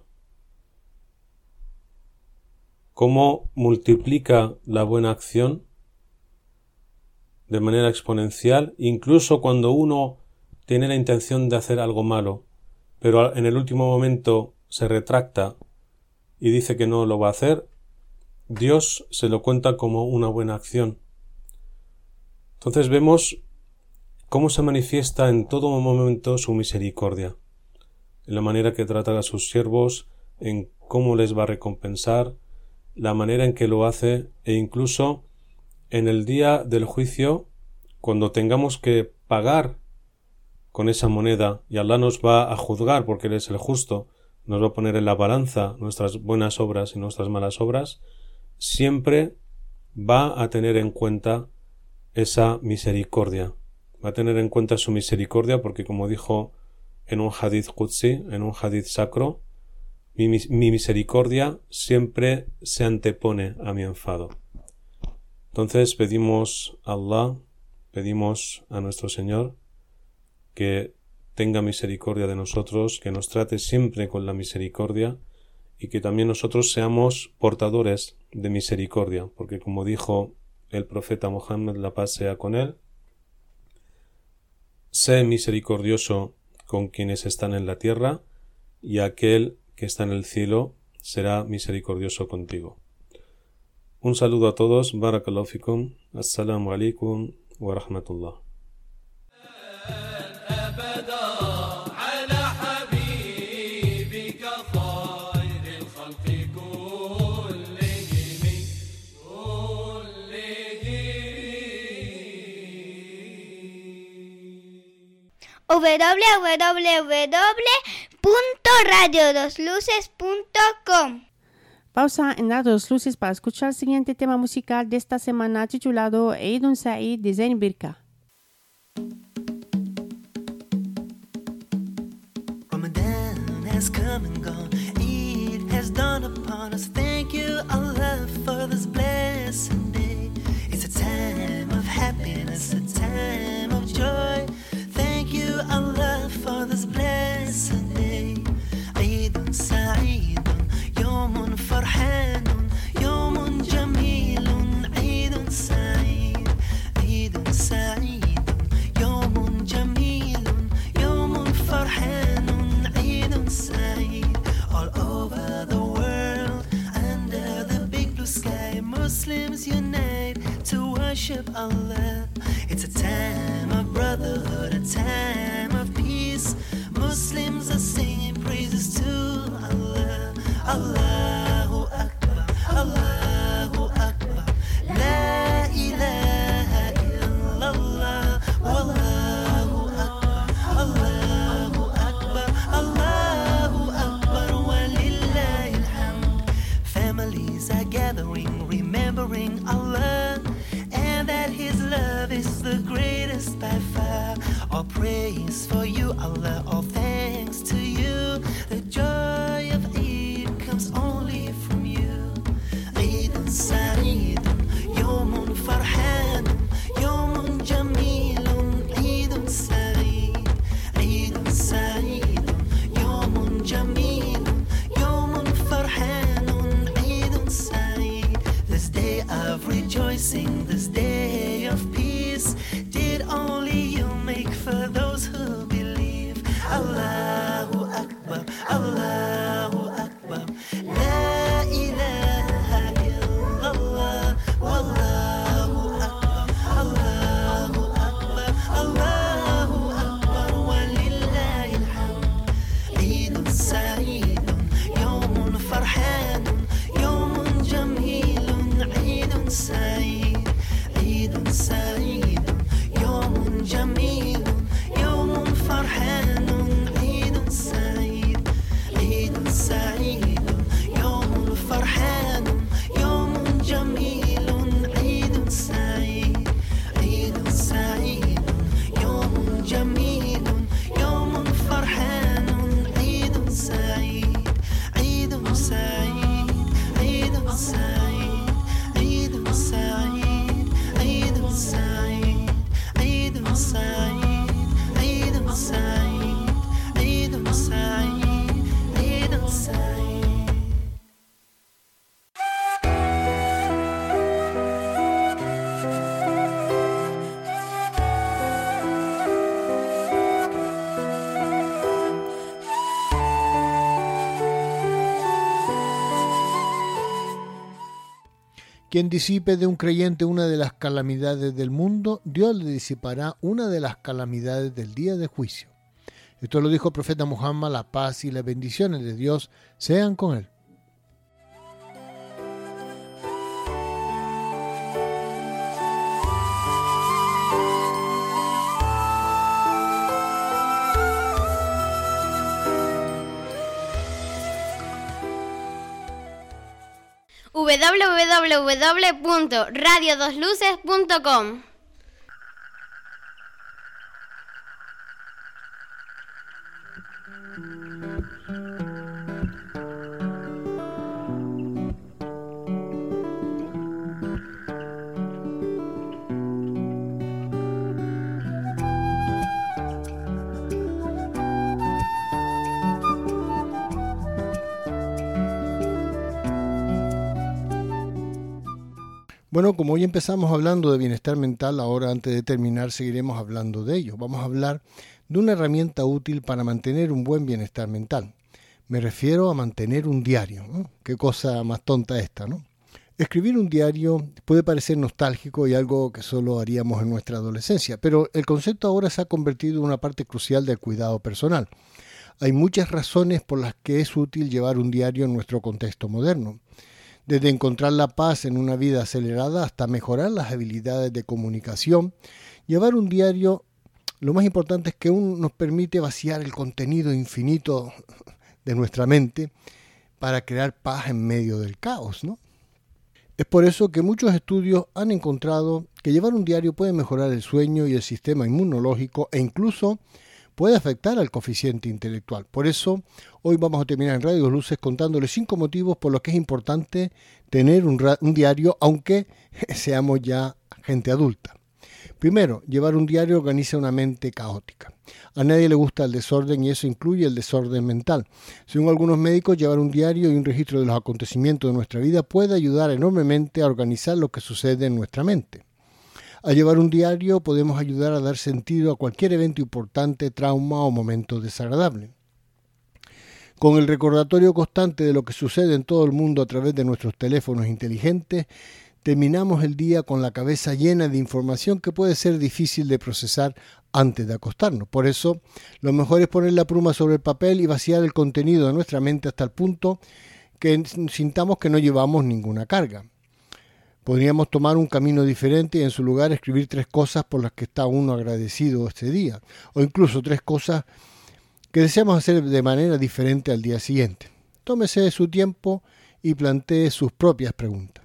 Cómo multiplica la buena acción de manera exponencial, incluso cuando uno tiene la intención de hacer algo malo, pero en el último momento se retracta y dice que no lo va a hacer, Dios se lo cuenta como una buena acción. Entonces vemos cómo se manifiesta en todo momento su misericordia, en la manera que trata a sus siervos, en cómo les va a recompensar, la manera en que lo hace, e incluso en el día del juicio, cuando tengamos que pagar con esa moneda y Allah nos va a juzgar porque Él es el justo, nos va a poner en la balanza nuestras buenas obras y nuestras malas obras, siempre va a tener en cuenta esa misericordia. Va a tener en cuenta su misericordia porque, como dijo en un hadith qudsi, en un hadith sacro, mi misericordia siempre se antepone a mi enfado. Entonces pedimos a Allah, pedimos a nuestro Señor que tenga misericordia de nosotros, que nos trate siempre con la misericordia y que también nosotros seamos portadores de misericordia, porque como dijo el profeta Muhammad, la paz sea con él, sé misericordioso con quienes están en la tierra y aquel que está en el cielo será misericordioso contigo. Un saludo a todos, barakallahu fikum, assalamu alaikum wa rahmatullah. www.radiodosluces.com. Pausa en las dos luces para escuchar el siguiente tema musical de esta semana titulado Eidun Said de Zain Birka. Ramadan has come and gone, Eid has dawned upon us. Thank you, Allah, for this blessed day. It's a time of happiness, a time of joy. Thank you, Allah, for this blessed day. Eidun Sa'idun, Yawmun Farhanun, Yawmun Jamilun, Eidun Sa'id, Eidun Sa'idun, Yawmun Jamilun, Yawmun Farhanun, Eidun Sa'id. All over the world, under the big blue sky, Muslims unite to worship Allah. It's a time of brotherhood, a time of peace. Muslims are singing praises to Allah. Allahu Akbar, Allahu Akbar, La ilaha illallah, Wallahu Akbar, Allahu Akbar, Allahu Akbar, Walillahil hamd. Families are gathering, remembering Allah, and that His love is the greatest by far. All praise for you, Allah, all thanks to you. The joy of Eid comes only from you. Eidun Sa'idun, Yawmun Farhanun, Yawmun Jamilun, Eidun Sa'id, Eidun Sa'idun, Yawmun Jamilun, Yawmun Farhanun, Eidun Sa'id. This day of rejoicing, this day of peace, did only you make for those who believe. Allahu Akbar, Allahu Akbar, La ilaha illallah, Wallahu Akbar, Allahu Akbar, Allahu Akbar, Walillahil hamd. Eidun Sa'idun, Yawmun Farhanun, Yawmun Jamilun, Eidun Sa'id, Eidun Sa'idun, Yawmun Jamilun, Yawmun Farhanun, Eidun Sa'id, Eidun Sa'idun, Yawmun Farhanun, Yawmun Jamilun, Eidun Sa'id, Eidun Sa'idun, Yawmun Jamilun, Yawmun Farhanun, Eidun Sa'id, Eidun Sa'id, Eidun Sa'id, Eidun Sa'id, Eidun Sa'id, Eidun Sa'id, Eidun Sa'id, Eidun Sa'id, Eidun Sa'id. Quien disipe de un creyente una de las calamidades del mundo, Dios le disipará una de las calamidades del día de juicio. Esto lo dijo el profeta Muhammad, la paz y las bendiciones de Dios sean con él. www.radiodosluces.com. Bueno, como hoy empezamos hablando de bienestar mental, ahora antes de terminar seguiremos hablando de ello. Vamos a hablar de una herramienta útil para mantener un buen bienestar mental. Me refiero a mantener un diario, ¿no? Qué cosa más tonta esta, ¿no? Escribir un diario puede parecer nostálgico y algo que solo haríamos en nuestra adolescencia, pero el concepto ahora se ha convertido en una parte crucial del cuidado personal. Hay muchas razones por las que es útil llevar un diario en nuestro contexto moderno. Desde encontrar la paz en una vida acelerada hasta mejorar las habilidades de comunicación, llevar un diario, lo más importante es que nos permite vaciar el contenido infinito de nuestra mente para crear paz en medio del caos, ¿no? Es por eso que muchos estudios han encontrado que llevar un diario puede mejorar el sueño y el sistema inmunológico e incluso puede afectar al coeficiente intelectual. Por eso, hoy vamos a terminar en Radio Dos Luces contándoles 5 motivos por los que es importante tener un diario, aunque seamos ya gente adulta. Primero, llevar un diario organiza una mente caótica. A nadie le gusta el desorden y eso incluye el desorden mental. Según algunos médicos, llevar un diario y un registro de los acontecimientos de nuestra vida puede ayudar enormemente a organizar lo que sucede en nuestra mente. Al llevar un diario podemos ayudar a dar sentido a cualquier evento importante, trauma o momento desagradable. Con el recordatorio constante de lo que sucede en todo el mundo a través de nuestros teléfonos inteligentes, terminamos el día con la cabeza llena de información que puede ser difícil de procesar antes de acostarnos. Por eso, lo mejor es poner la pluma sobre el papel y vaciar el contenido de nuestra mente hasta el punto que sintamos que no llevamos ninguna carga. Podríamos tomar un camino diferente y en su lugar escribir 3 cosas por las que está uno agradecido este día, o incluso 3 cosas que deseamos hacer de manera diferente al día siguiente. Tómese su tiempo y plantee sus propias preguntas.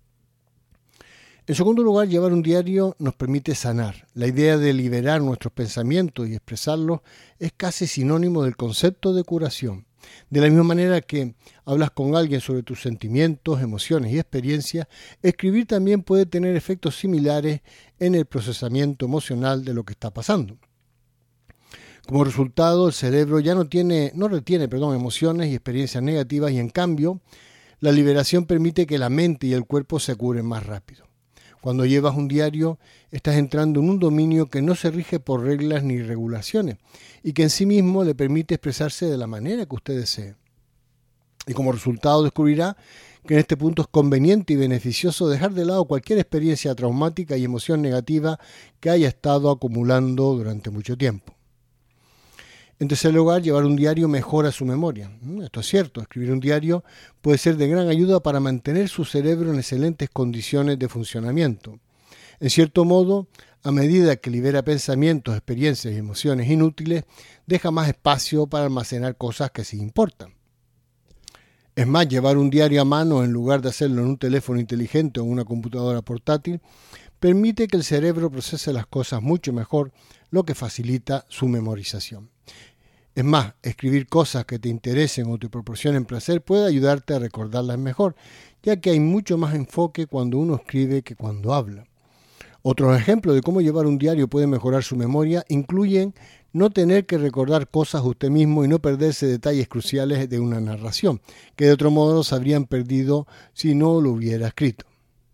En segundo lugar, llevar un diario nos permite sanar. La idea de liberar nuestros pensamientos y expresarlos es casi sinónimo del concepto de curación. De la misma manera que hablas con alguien sobre tus sentimientos, emociones y experiencias, escribir también puede tener efectos similares en el procesamiento emocional de lo que está pasando. Como resultado, el cerebro ya no retiene emociones y experiencias negativas y en cambio, la liberación permite que la mente y el cuerpo se curen más rápido. Cuando llevas un diario, estás entrando en un dominio que no se rige por reglas ni regulaciones y que en sí mismo le permite expresarse de la manera que usted desee. Y como resultado descubrirá que en este punto es conveniente y beneficioso dejar de lado cualquier experiencia traumática y emoción negativa que haya estado acumulando durante mucho tiempo. En tercer lugar, llevar un diario mejora su memoria. Esto es cierto, escribir un diario puede ser de gran ayuda para mantener su cerebro en excelentes condiciones de funcionamiento. En cierto modo, a medida que libera pensamientos, experiencias y emociones inútiles, deja más espacio para almacenar cosas que sí importan. Es más, llevar un diario a mano en lugar de hacerlo en un teléfono inteligente o en una computadora portátil, permite que el cerebro procese las cosas mucho mejor, lo que facilita su memorización. Es más, escribir cosas que te interesen o te proporcionen placer puede ayudarte a recordarlas mejor, ya que hay mucho más enfoque cuando uno escribe que cuando habla. Otros ejemplos de cómo llevar un diario puede mejorar su memoria incluyen no tener que recordar cosas usted mismo y no perderse detalles cruciales de una narración, que de otro modo se habrían perdido si no lo hubiera escrito.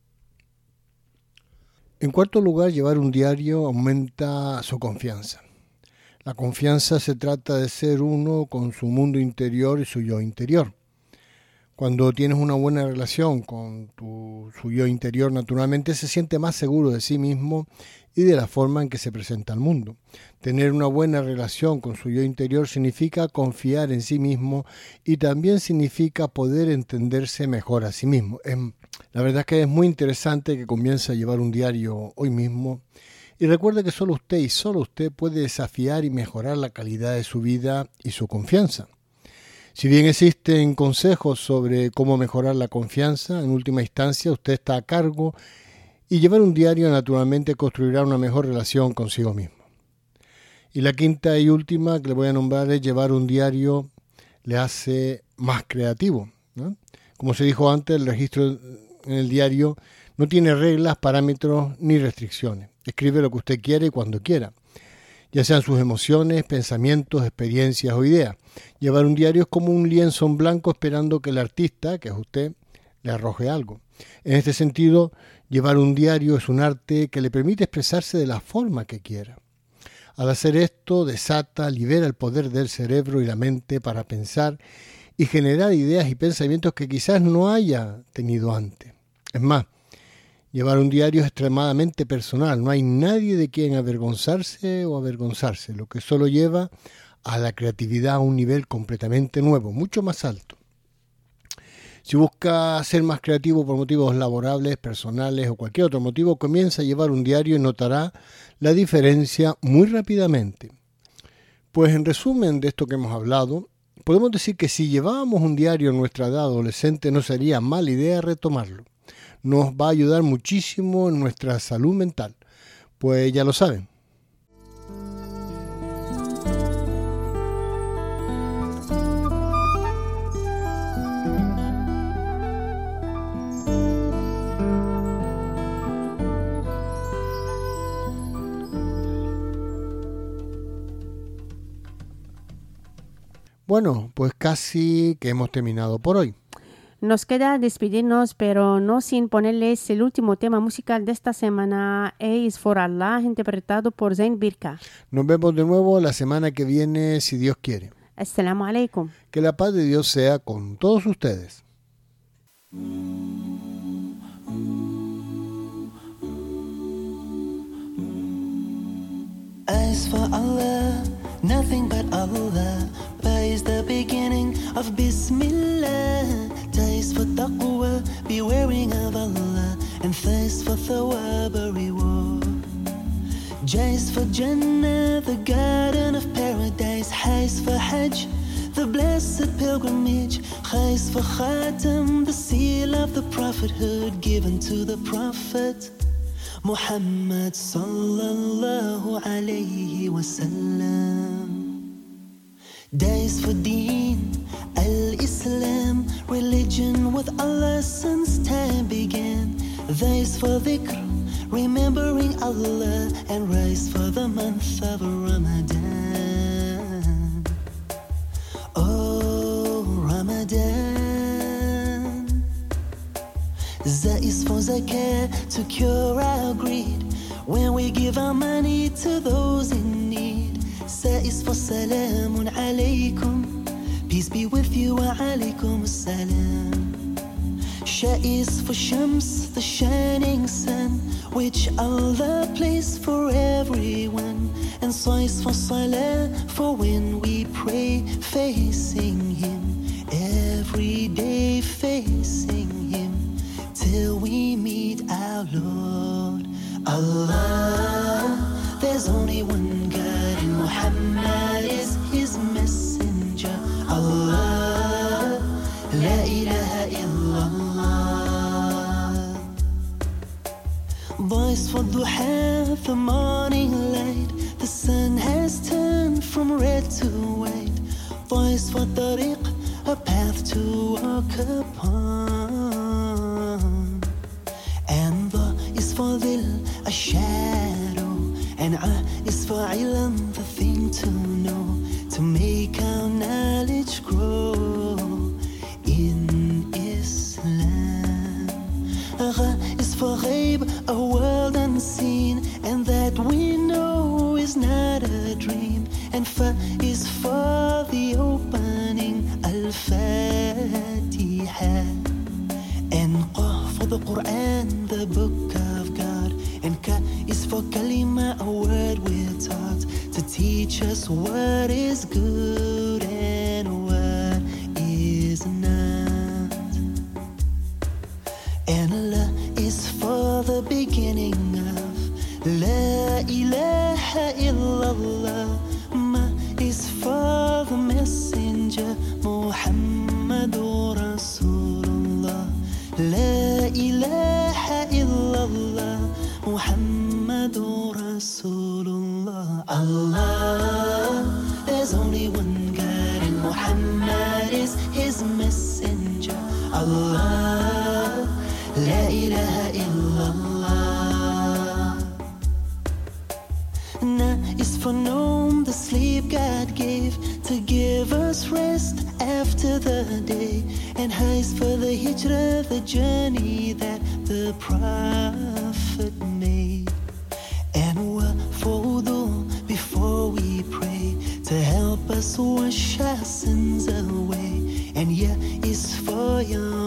En cuarto lugar, llevar un diario aumenta su confianza. La confianza se trata de ser uno con su mundo interior y su yo interior. Cuando tienes una buena relación con su yo interior, naturalmente se siente más seguro de sí mismo y de la forma en que se presenta al mundo. Tener una buena relación con su yo interior significa confiar en sí mismo y también significa poder entenderse mejor a sí mismo. La verdad es que es muy interesante que comience a llevar un diario hoy mismo. Y recuerde que solo usted y solo usted puede desafiar y mejorar la calidad de su vida y su confianza. Si bien existen consejos sobre cómo mejorar la confianza, en última instancia usted está a cargo y llevar un diario naturalmente construirá una mejor relación consigo mismo. Y la quinta y última que le voy a nombrar es llevar un diario le hace más creativo, ¿no? Como se dijo antes, el registro en el diario no tiene reglas, parámetros ni restricciones. Escribe lo que usted quiere y cuando quiera, ya sean sus emociones, pensamientos, experiencias o ideas. Llevar un diario es como un lienzo en blanco esperando que el artista, que es usted, le arroje algo. En este sentido, llevar un diario es un arte que le permite expresarse de la forma que quiera. Al hacer esto, libera el poder del cerebro y la mente para pensar y generar ideas y pensamientos que quizás no haya tenido antes. Es más, llevar un diario es extremadamente personal, no hay nadie de quien avergonzarse o avergonzarse, lo que solo lleva a la creatividad a un nivel completamente nuevo, mucho más alto. Si busca ser más creativo por motivos laborables, personales o cualquier otro motivo, comienza a llevar un diario y notará la diferencia muy rápidamente. Pues en resumen de esto que hemos hablado, podemos decir que si llevábamos un diario en nuestra edad adolescente no sería mala idea retomarlo. Nos va a ayudar muchísimo en nuestra salud mental. Pues ya lo saben. Bueno, pues casi que hemos terminado por hoy. Nos queda despedirnos, pero no sin ponerles el último tema musical de esta semana, Is for Allah, interpretado por Zain Birka. Nos vemos de nuevo la semana que viene, si Dios quiere. Assalamu alaikum. Que la paz de Dios sea con todos ustedes. As for Allah, nothing but Allah. Ba is the beginning of Bismillah. Ta is for taqwa, bewaring of Allah. And Tha is for thawab, a reward. Ja is for Jannah, the garden of paradise. Ha is for Hajj, the blessed pilgrimage. Kha is for Khatam, the seal of the prophethood given to the prophet Muhammad sallallahu alayhi wa sallam. Da is for Deen, Al-Islam, religion with Allah since time began. Tha is for Dhikr, remembering Allah, and Ra is for the month of Ramadan. Oh, Ramadan. Za is for Zakah, to cure our greed, when we give our money to those in need. Sa is for Salamun alaykum, peace be with you wa alaykum as-salam. Sha is for Shams, the shining sun, which Allah placed for everyone. And Sa is for Salah, for when we pray facing Him, every day facing Him, till we meet our Lord. Allah, there's only one God, and Muhammad is His messenger. Allah, la ilaha illallah. Voice for Duha, the morning light, the sun has turned from red to white. Voice for Tariq, a path to walk upon. And the is for Dhil, a shadow. And A is for Ilm, the thing to know, to make our knowledge grow in Islam. Gha is for Ghaib, a world unseen, and that we know is not a dream. And Fa is for the opening, Al-Fatiha. And Qaf for the Quran, the book of God. And Ka is for Kalima, a word we're taught, to teach us what is good and what is not. And La is for the beginning of La ilaha illallah. Ma is for the messenger, Muhammadur Rasulullah. La ilaha illallah, Muhammadur Rasulullah. Allah, there's only one God, and Muhammad is His messenger. Allah, la ilaha illallah. Na is for Noam, the sleep God gave, to give us rest after the day. And Ha is for the hijrah, the journey that the Prophet made. And Wa for wudu, before we pray, to help us wash our sins away. And Ya is for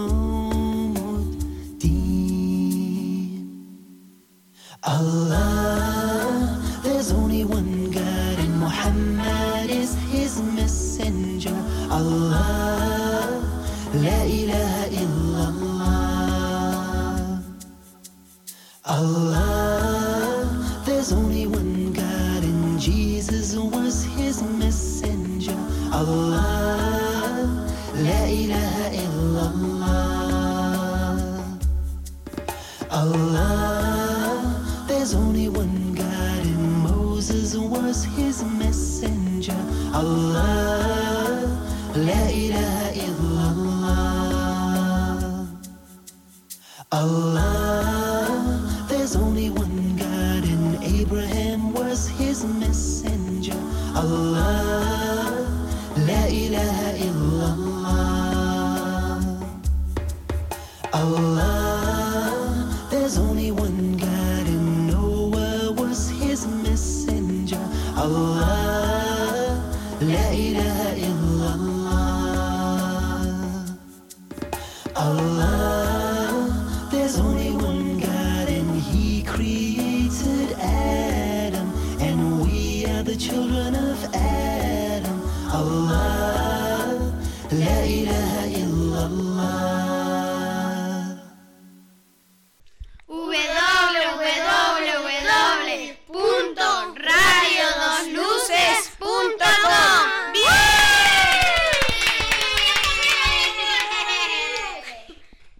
Yawmuddin. Allah, there's only one God, and Muhammad is His messenger. Allah, la ilaha illallah. Allah, there's only one God, and Jesus was His messenger. Allah, Allah, la ilaha illallah. Allah, there's only one God and Abraham was his messenger. Allah, la ilaha illallah. Allah, there's only one God and Noah was his messenger. Allah, la ilaha illallah.